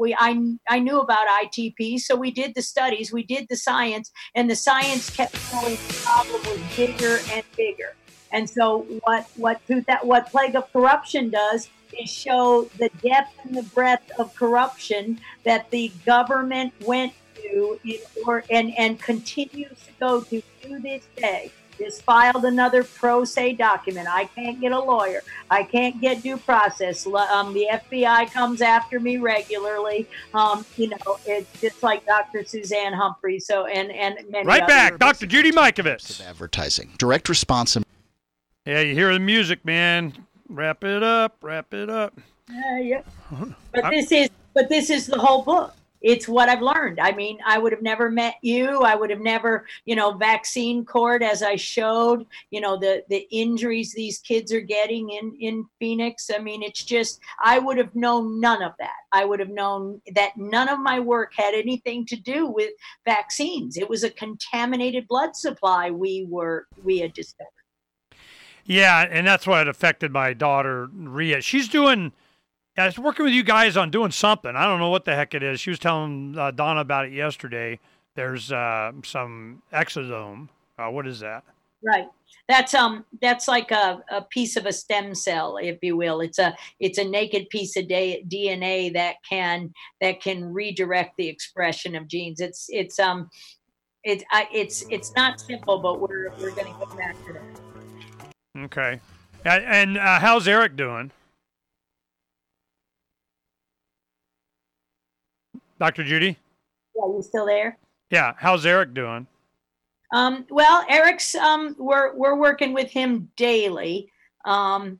B: knew about ITP, so we did the studies, we did the science, and the science kept showing the problem was bigger and bigger. And so what Plague of Corruption does is show the depth and the breadth of corruption that the government went to and continues to go to this day. Just filed another pro se document. I can't get a lawyer. I can't get due process. The FBI comes after me regularly. It's just like Dr. Suzanne Humphrey. So and many
A: right back,
B: others.
A: Dr. Judy Mikovits.
I: Of advertising, direct response.
A: Yeah, you hear the music, man. Wrap it up.
B: Yeah. But this is the whole book. It's what I've learned. I mean, I would have never met you. I would have never, vaccine court, as I showed, the injuries these kids are getting in Phoenix. I mean, it's just, I would have known none of that. I would have known that none of my work had anything to do with vaccines. It was a contaminated blood supply we had discovered. Yeah,
A: and that's what affected my daughter, Rhea. She's working with you guys on doing something. I don't know what the heck it is. She was telling Donna about it yesterday. There's some exosome. What is that?
B: Right. That's like a piece of a stem cell, if you will. It's a naked piece of DNA that can redirect the expression of genes. It's not simple, but we're going to get back to that.
A: Okay. And how's Eric doing? Dr. Judy?
B: Yeah, you still there?
A: Yeah. How's Eric doing?
B: Well, Eric's we're working with him daily. I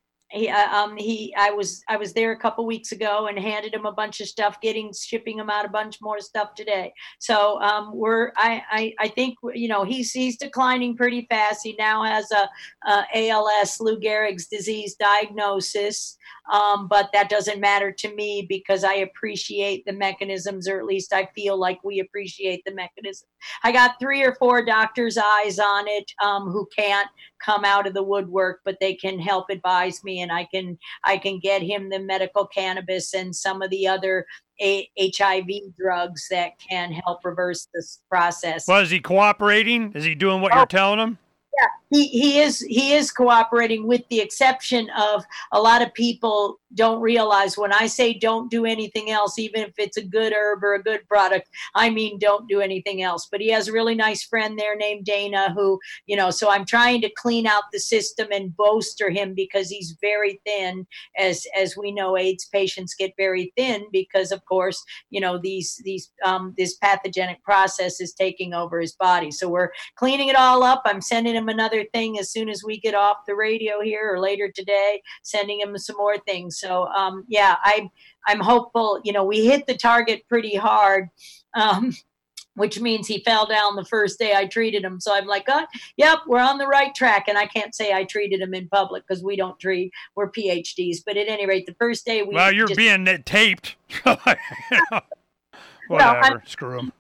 B: was there a couple weeks ago and handed him a bunch of stuff, shipping him out a bunch more stuff today. So I think he's declining pretty fast. He now has a ALS, Lou Gehrig's disease diagnosis. But that doesn't matter to me because I appreciate the mechanisms, or at least I feel like we appreciate the mechanism. I got 3 or 4 doctors' eyes on it who can't come out of the woodwork, but they can help advise me, and I can get him the medical cannabis and some of the other HIV drugs that can help reverse this process.
A: Well, is he cooperating? Is he doing what you're telling him?
B: Yeah, he is cooperating, with the exception of a lot of people don't realize when I say don't do anything else, even if it's a good herb or a good product, I mean don't do anything else. But he has a really nice friend there named Dana who, so I'm trying to clean out the system and bolster him because he's very thin. As we know, AIDS patients get very thin because, of course, this pathogenic process is taking over his body. So we're cleaning it all up. I'm sending him another thing as soon as we get off the radio here or later today, sending him some more things. So, I'm hopeful. We hit the target pretty hard, which means he fell down the first day I treated him. So I'm like, yep, we're on the right track. And I can't say I treated him in public because we don't treat. We're PhDs. But at any rate, the first day
A: you're being taped. Whatever. Screw him.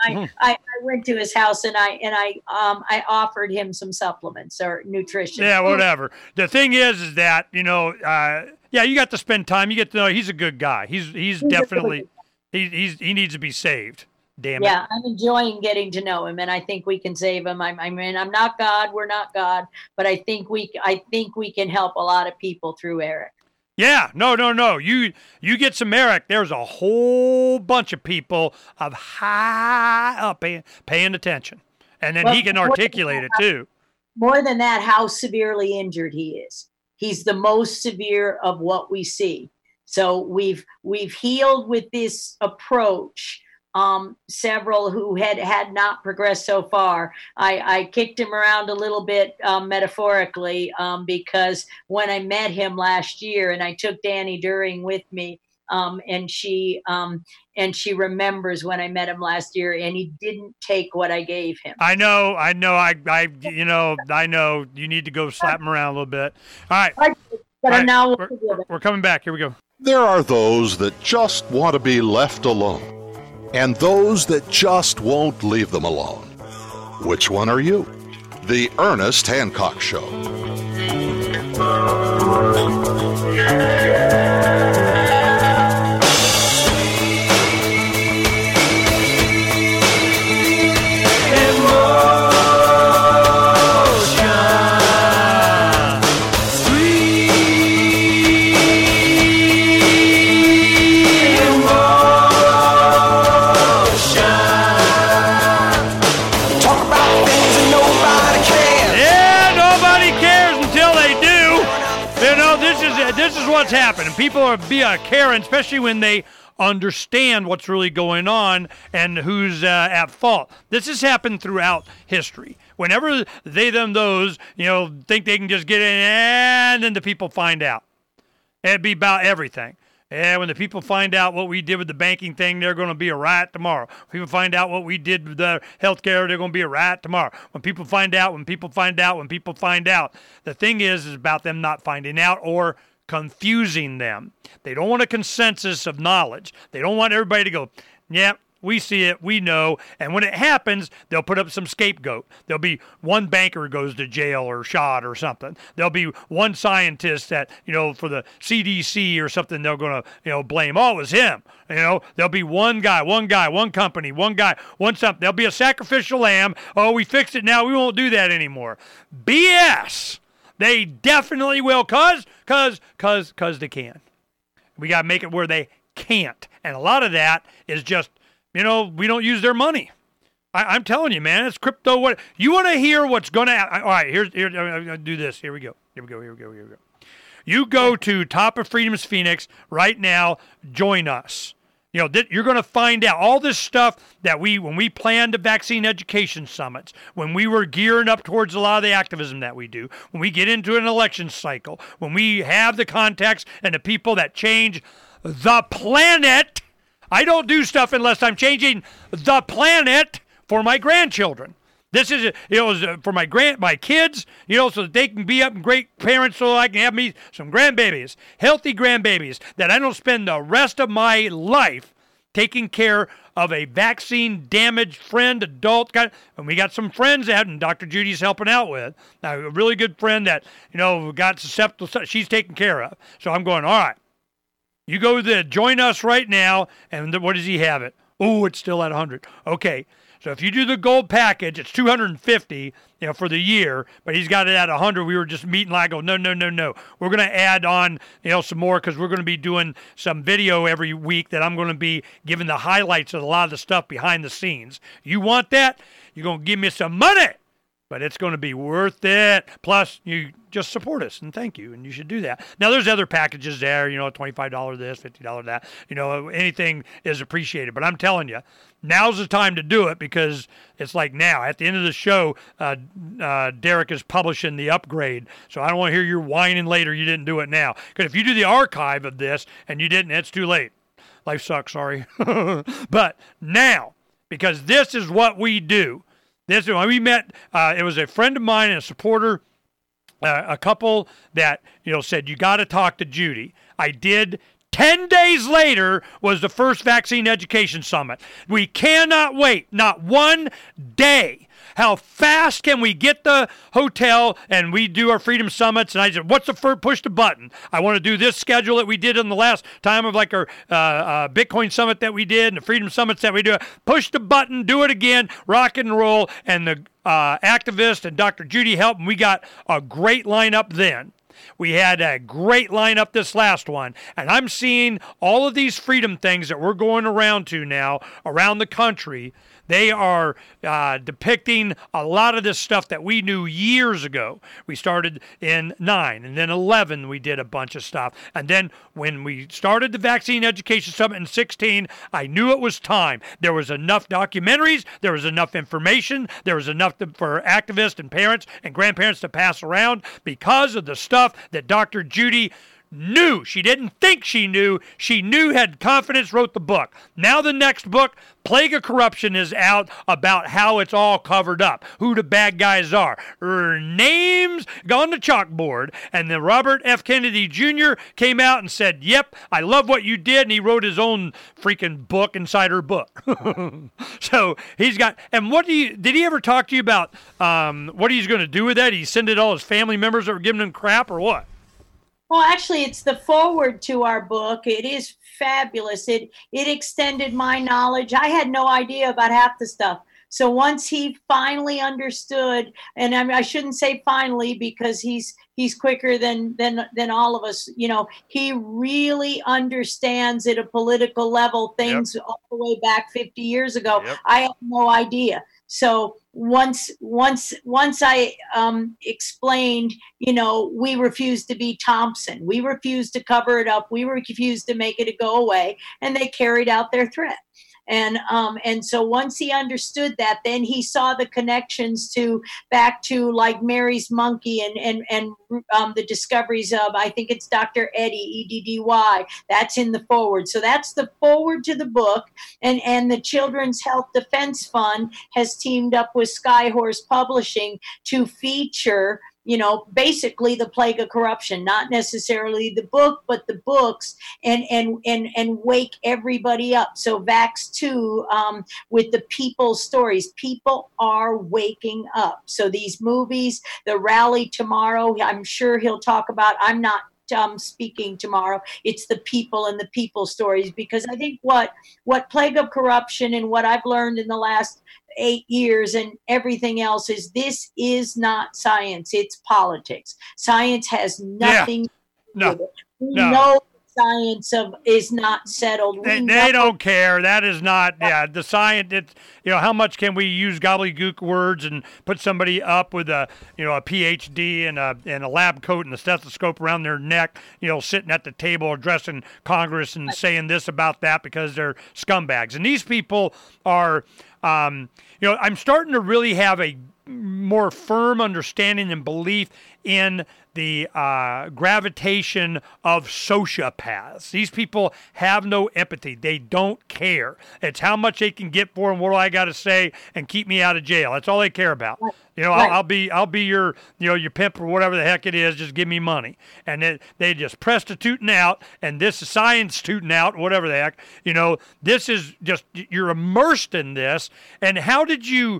B: I went to his house and I offered him some supplements or nutrition.
A: Yeah, whatever. The thing is that, you got to spend time. You get to know he's a good guy. He's definitely he needs to be saved. Damn it.
B: Yeah, I'm enjoying getting to know him, and I think we can save him. I mean, I'm not God. We're not God, but I think we can help a lot of people through Eric.
A: Yeah, no. You get some Eric. There's a whole bunch of people of high up paying attention, and then he can articulate it too.
B: More than that, how severely injured he is. He's the most severe of what we see. So we've healed with this approach. Several who had not progressed so far. I kicked him around a little bit metaphorically because when I met him last year, and I took Danny During with me, and she remembers when I met him last year, and he didn't take what I gave him.
A: I know. I know. You need to go slap him around a little bit. All right.
B: Now
A: we're coming back. Here we go.
F: There are those that just want to be left alone, and those that just won't leave them alone. Which one are you? The Ernest Hancock Show.
A: This is what's happening. People are caring, especially when they understand what's really going on and who's at fault. This has happened throughout history. Whenever those, think they can just get in, and then the people find out. It'd be about everything. And when the people find out what we did with the banking thing, they're going to be a riot tomorrow. When people find out what we did with the healthcare, they're going to be a riot tomorrow. When people find out. The thing is about them not finding out or confusing them. They don't want a consensus of knowledge. They don't want everybody to go, yeah, we see it, we know. And when it happens, they'll put up some scapegoat. There'll be one banker goes to jail or shot or something. There'll be one scientist that, for the CDC or something, they're going to, blame. Oh, it was him. There'll be one guy, one company, one guy, one something. There'll be a sacrificial lamb. Oh, we fixed it now. We won't do that anymore. BS. They definitely will, cause they can. We got to make it where they can't. And a lot of that is just, we don't use their money. I'm telling you, man, it's crypto. What you want to hear? What's going to happen? All right, here, I'm going to do this. Here we go. You go to Top of Freedom's Phoenix right now. Join us. You're going to find out all this stuff that when we planned the vaccine education summits, when we were gearing up towards a lot of the activism that we do, when we get into an election cycle, when we have the contacts and the people that change the planet. I don't do stuff unless I'm changing the planet for my grandchildren. This is, for my kids, so that they can be up and great parents, so I can have me some grandbabies, healthy grandbabies, that I don't spend the rest of my life taking care of a vaccine-damaged friend, adult guy. And we got some friends that Dr. Judy's helping out with. Now, a really good friend that, got susceptible, she's taken care of. So I'm going, all right, you go there, join us right now, and what does he have it? Oh, it's still at 100. Okay. So if you do the gold package, it's $250, for the year, but he's got it at 100. We were just meeting, I go, no. We're going to add on, some more, because we're going to be doing some video every week that I'm going to be giving the highlights of a lot of the stuff behind the scenes. You want that? You're going to give me some money, but it's going to be worth it. Plus, you just support us, and thank you, and you should do that. Now, there's other packages there, $25 this, $50 that. Anything is appreciated, but I'm telling you, now's the time to do it, because it's like now. At the end of the show, Derek is publishing the upgrade, so I don't want to hear you whining later you didn't do it now. Because if you do the archive of this and you didn't, it's too late. Life sucks, sorry. But now, because this is what we do. This when we met, it was a friend of mine and a supporter, a couple that said, you got to talk to Judy. I did 10 days later was the first Vaccine Education Summit. We cannot wait, not one day. How fast can we get the hotel and we do our Freedom Summits? And I said, what's the first? Push the button. I want to do this schedule that we did in the last time of like our Bitcoin Summit that we did and the Freedom Summits that we do. Push the button, do it again, rock and roll. And the activist and Dr. Judy helped, and we got a great lineup then. We had a great lineup this last one, and I'm seeing all of these freedom things that we're going around to now around the country. They are depicting a lot of this stuff that we knew years ago. We started in 9, and then 11 we did a bunch of stuff. And then when we started the Vaccine Education Summit in 16, I knew it was time. There was enough documentaries, there was enough information, there was enough for activists and parents and grandparents to pass around because of the stuff that Dr. Judy knew. She didn't think she knew. She knew, had confidence, wrote the book. Now the next book, Plague of Corruption, is out about how it's all covered up, who the bad guys are. Her name's on the chalkboard. And then Robert F. Kennedy Jr. came out and said, yep, I love what you did. And he wrote his own freaking book inside her book. So he's got, and did he ever talk to you about what he's going to do with that? He send it all his family members that were giving him crap or what?
B: Well, actually, it's the forward to our book. It is fabulous. It extended my knowledge. I had no idea about half the stuff. So once he finally understood, and I shouldn't say finally because he's quicker than all of us. You know, he really understands at a political level things all the way back 50 years ago. Yep. I had no idea. So once I explained, you know, we refused to be Thompson. We refused to cover it up. We refused to make it go away, and they carried out their threat. And so once he understood that, then he saw the connections back to like Mary's monkey and the discoveries of, I think it's Dr. Eddy, EDDY. That's in the forward. So that's the forward to the book. And the Children's Health Defense Fund has teamed up with Skyhorse Publishing to feature, you know, basically the Plague of Corruption, not necessarily the book, but the books, and wake everybody up. So Vax 2, with the people's stories, people are waking up. So these movies, the rally tomorrow, I'm sure he'll talk about, I'm not speaking tomorrow. It's the people and the people stories, because I think what Plague of Corruption and what I've learned in the last 8 years and everything else is this is not science, it's politics. Science has nothing to do with it. We know science is not settled.
A: They don't care. That is not, the science. It's, you know, how much can we use gobbledygook words and put somebody up with a PhD and a lab coat and a stethoscope around their neck, you know, sitting at the table addressing Congress and saying this about that because they're scumbags. And these people are, I'm starting to really have a more firm understanding and belief in the gravitation of sociopaths. These people have no empathy. They don't care. It's how much they can get for them. What do I got to say and keep me out of jail? That's all they care about. You know, I'll be your, you know, your pimp or whatever the heck it is. Just give me money. And they just prostituting out, and this is science-tuting out, whatever the heck. You know, this is just, you're immersed in this. And how did you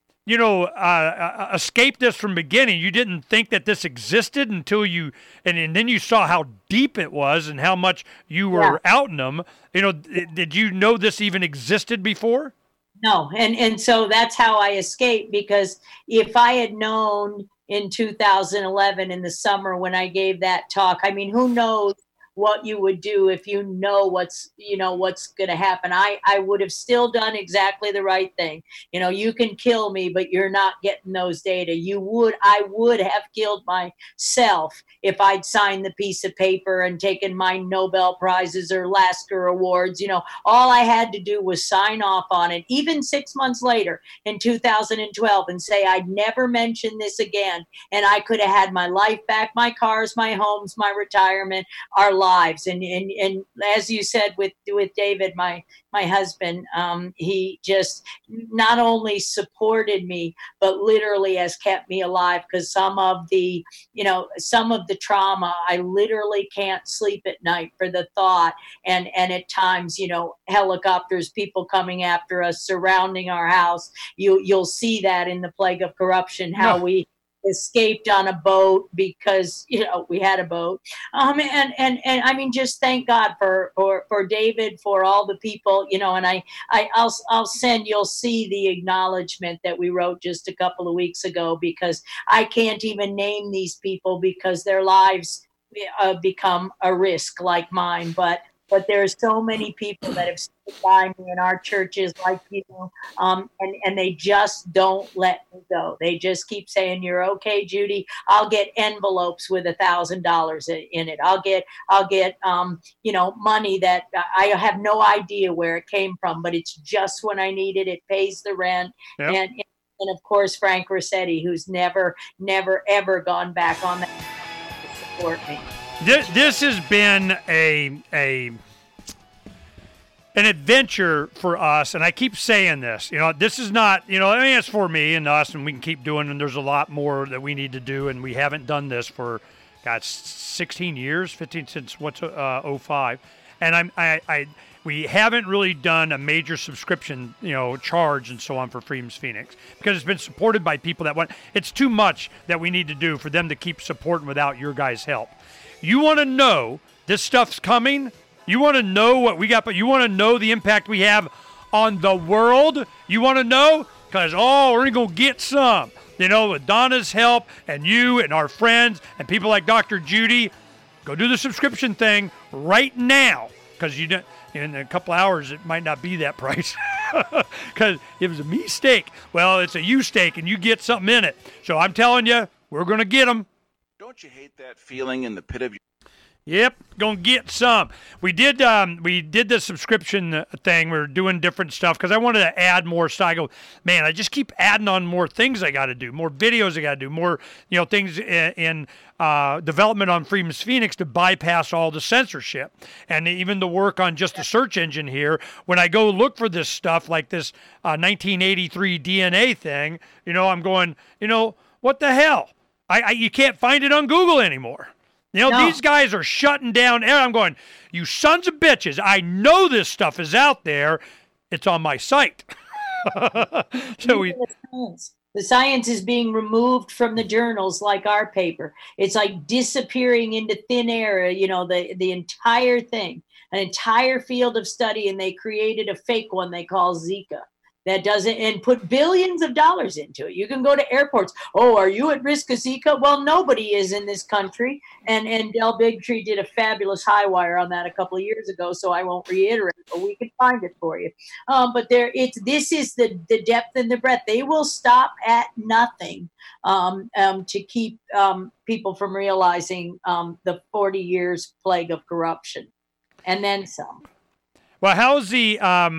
A: escape this from beginning? You didn't think that this existed until and then you saw how deep it was and how much you were outing them. You know, did you know this even existed before?
B: No, and so that's how I escaped, because if I had known in 2011 in the summer when I gave that talk, I mean, who knows what you would do if you know what's going to happen. I would have still done exactly the right thing. You know, you can kill me, but you're not getting those data. I would have killed myself if I'd signed the piece of paper and taken my Nobel Prizes or Lasker Awards. You know, all I had to do was sign off on it, even 6 months later in 2012, and say I'd never mention this again. And I could have had my life back, my cars, my homes, my retirement, our lives. And as you said with David, my husband, he just not only supported me, but literally has kept me alive, because some of the trauma, I literally can't sleep at night for the thought. And at times, helicopters, people coming after us, surrounding our house. You'll see that in the Plague of Corruption, how we escaped on a boat because we had a boat, and I mean, just thank God for David, for all the people, and I'll send, you'll see the acknowledgement that we wrote just a couple of weeks ago, because I can't even name these people because their lives become a risk like mine, but there's so many people that have stood by me in our churches like you, and they just don't let me go. They just keep saying, "You're okay, Judy. I'll get envelopes with $1,000 in it. I'll get money that I have no idea where it came from, but it's just when I need it. It pays the rent." Yep. And of course, Frank Rossetti, who's never, ever gone back on that to support me.
A: This has been an adventure for us, and I keep saying this. This is not, I mean, it's for me and us, and we can keep doing, and there's a lot more that we need to do, and we haven't done this for, 16 years, 15 since 05, and we haven't really done a major subscription, charge and so on for Freedom's Phoenix, because it's been supported by people that want. It's too much that we need to do for them to keep supporting without your guys' help. You want to know this stuff's coming? You want to know what we got, but you want to know the impact we have on the world? You want to know? Because, we're going to get some. With Donna's help and you and our friends and people like Dr. Judy, go do the subscription thing right now. Because in a couple hours, it might not be that price. Because it was a me steak. Well, it's a you steak, and you get something in it. So I'm telling you, we're going to get them.
J: Don't you hate that feeling in the pit of your...
A: Yep, gonna get some. We did the subscription thing. We were doing different stuff because I wanted to add more stuff. I go, man, I just keep adding on more things I got to do, more videos I got to do, more things in development on Freedom's Phoenix to bypass all the censorship, and even the work on just the search engine here. When I go look for this stuff like this 1983 DNA thing, I'm going, what the hell? You can't find it on Google anymore. No. These guys are shutting down. I'm going, you sons of bitches. I know this stuff is out there. It's on my site.
B: The science is being removed from the journals like our paper. It's like disappearing into thin air, the entire thing, an entire field of study, and they created a fake one they call Zika. That doesn't, and put billions of dollars into it. You can go to airports. Oh, are you at risk of Zika? Well, nobody is in this country. And Del Bigtree did a fabulous high wire on that a couple of years ago, so I won't reiterate, but we can find it for you. But this is the depth and the breadth. They will stop at nothing to keep people from realizing the 40 years plague of corruption, and then some.
A: Well, how's the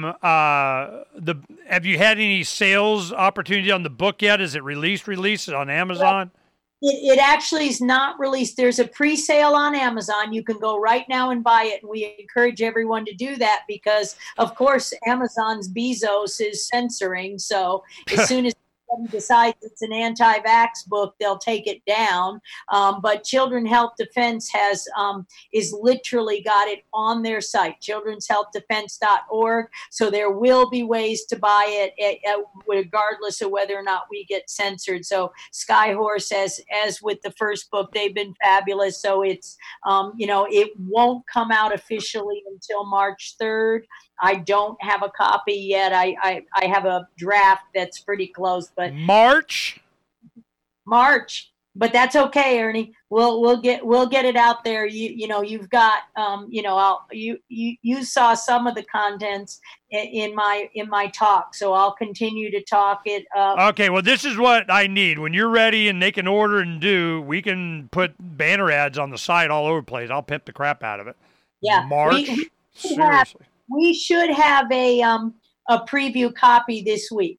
A: have you had any sales opportunity on the book yet? Is it released on Amazon?
B: It actually is not released. There's a pre-sale on Amazon. You can go right now and buy it. And we encourage everyone to do that because, of course, Amazon's Bezos is censoring. So as soon as decides it's an anti-vax book, they'll take it down. But Children's Health Defense is literally got it on their site, childrenshealthdefense.org. So there will be ways to buy it regardless of whether or not we get censored. So Skyhorse, as with the first book, they've been fabulous. So it's, it won't come out officially until March 3rd. I don't have a copy yet. I have a draft that's pretty close, but
A: March,
B: but that's okay, Ernie. We'll get it out there. You've got you saw some of the contents in my talk, so I'll continue to talk it up.
A: Okay, well, this is what I need. When you're ready and they can order and we can put banner ads on the site all over the place. I'll pimp the crap out of it.
B: Yeah,
A: March. Seriously.
B: We should have a preview copy this week.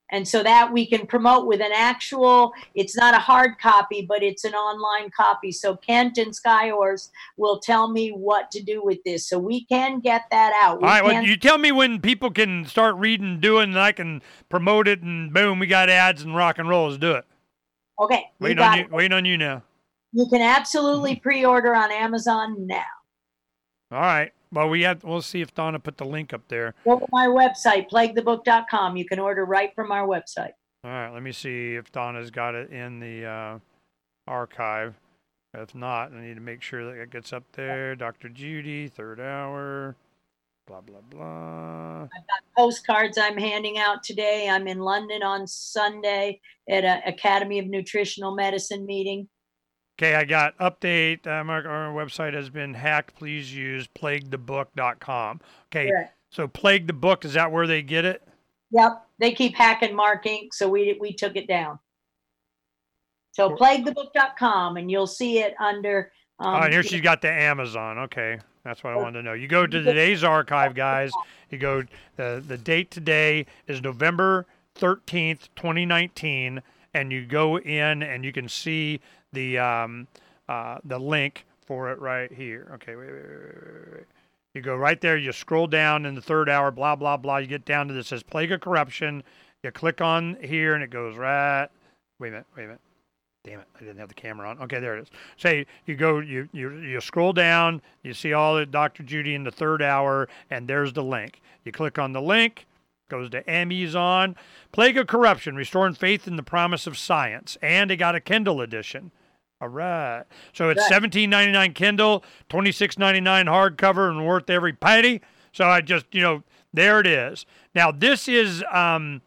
B: And so that we can promote with an actual, it's not a hard copy, but it's an online copy. So Kent and Skyhorse will tell me what to do with this. So we can get that out.
A: All right, well, you tell me when people can start reading and doing, and I can promote it, and boom, we got ads and rock and roll. Let's do it.
B: Okay.
A: Waiting on you now.
B: You can absolutely pre-order on Amazon now.
A: All right. Well, we'll see if Donna put the link up there.
B: Go to my website, plaguethebook.com. You can order right from our website.
A: All right. Let me see if Donna's got it in the archive. If not, I need to make sure that it gets up there. Dr. Judy, 3rd hour, blah, blah, blah.
B: I've got postcards I'm handing out today. I'm in London on Sunday at an Academy of Nutritional Medicine meeting.
A: Okay, I got update. Our website has been hacked. Please use plaguethebook.com. Okay, correct. So Plague the Book, is that where they get it?
B: Yep, they keep hacking Mark Inc., so we took it down. So plaguethebook.com, and you'll see it under...
A: and here she's got the Amazon. Okay, that's what I wanted to know. You go to today's archive, guys. You go, the date today is November 13th, 2019, and you go in and you can see the link for it right here. Okay, wait. You go right there. You scroll down in the 3rd hour, blah, blah, blah. You get down to this, says Plague of Corruption. You click on here, and it goes right. Wait a minute. Damn it, I didn't have the camera on. Okay, there it is. Say you go, you scroll down. You see all the Dr. Judy in the 3rd hour, and there's the link. You click on the link. Goes to Amazon. Plague of Corruption, Restoring Faith in the Promise of Science. And they got a Kindle edition. All right. So it's $17.99 Kindle, $26.99 hardcover, and worth every penny. So I just, there it is. Now, this is, of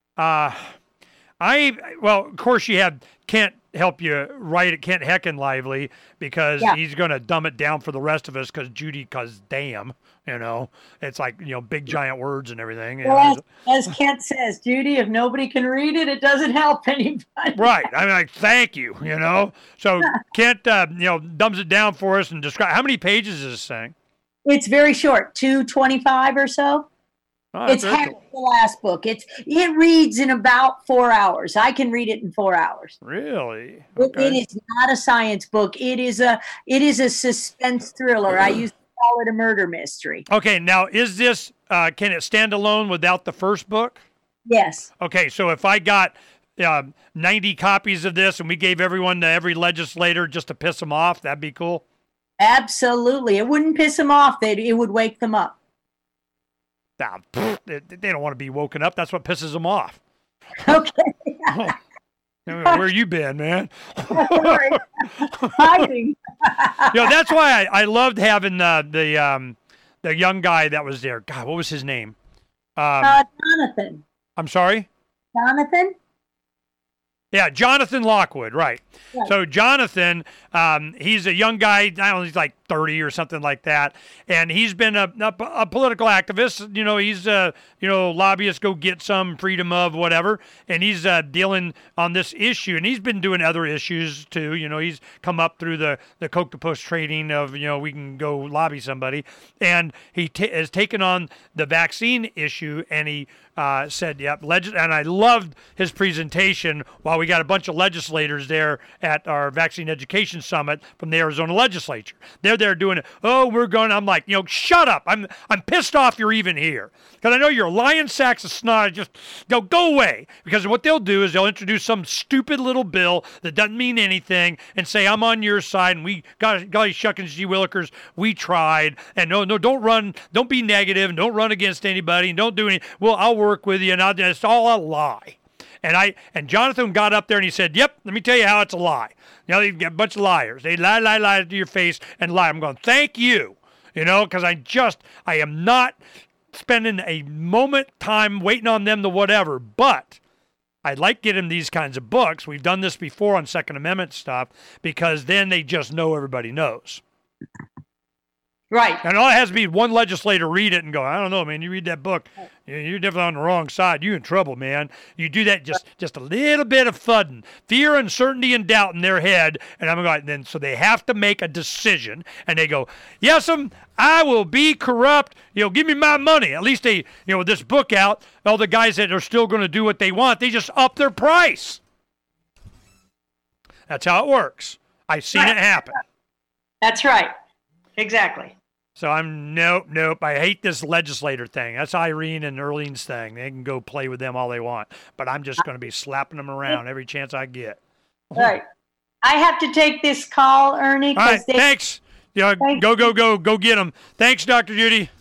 A: course you have Kent help you write it, Kent Heckin Lively, because he's going to dumb it down for the rest of us because damn. It's like, big giant words and everything.
B: Well, as Kent says, Judy, if nobody can read it, it doesn't help anybody.
A: Right. I mean, thank you, So Kent, dumbs it down for us and describe. How many pages is this thing?
B: It's very short, 225 or so. Oh, it's half the last book. It reads in about 4 hours. I can read it in 4 hours.
A: Really?
B: Okay. It is not a science book. It is a suspense thriller. I used to call it a murder mystery.
A: Okay, now is this, can it stand alone without the first book?
B: Yes.
A: Okay, so if I got 90 copies of this and we gave everyone to every legislator just to piss them off, that'd be cool?
B: Absolutely. It wouldn't piss them off. It would wake them up.
A: They don't want to be woken up. That's what pisses them off.
B: Okay.
A: Where you been, man?
B: Hiding.
A: That's why I loved having the young guy that was there. God, what was his name?
B: Jonathan.
A: I'm sorry?
B: Jonathan?
A: Yeah, Jonathan Lockwood, right. Yeah. So Jonathan, he's a young guy, I don't know, he's like 30 or something like that, and he's been a political activist. He's lobbyist, go get some, freedom of, whatever, and he's dealing on this issue, and he's been doing other issues too. He's come up through the Koch-to-Push trading of, we can go lobby somebody, and he has taken on the vaccine issue, and he said, yep, and I loved his presentation while we got a bunch of legislators there at our Vaccine Education Summit from the Arizona legislature. They're there doing it. Oh, we're going. I'm like, shut up. I'm pissed off you're even here. Because I know you're lying sacks of snot. Just go away. Because what they'll do is they'll introduce some stupid little bill that doesn't mean anything and say, I'm on your side, and we golly shuckins, gee willikers, we tried. And no, don't run. Don't be negative, and don't run against anybody, and don't do anything. Well, I'll work with you, and it's all a lie. And Jonathan got up there and he said, yep, let me tell you how it's a lie. They've got a bunch of liars. They lie to your face and lie. I'm going, thank you, because I am not spending a moment time waiting on them to whatever, but I like getting these kinds of books. We've done this before on Second Amendment stuff because then they just know everybody knows.
B: Right.
A: And all it has to be one legislator read it and go, I don't know, man, you read that book, you're definitely on the wrong side. You're in trouble, man. You do that, just a little bit of thudding, fear, uncertainty, and doubt in their head. And I'm going, then so they have to make a decision. And they go, yes, I will be corrupt. Give me my money. At least they, with this book out, all the guys that are still going to do what they want, they just up their price. That's how it works. I've seen it happen.
B: That's right. Exactly.
A: So I'm nope. I hate this legislator thing. That's Irene and Earlene's thing. They can go play with them all they want, but I'm just going to be slapping them around every chance I get.
B: Right. I have to take this call, Ernie.
A: All right. Thanks. Go get them. Thanks, Dr. Judy.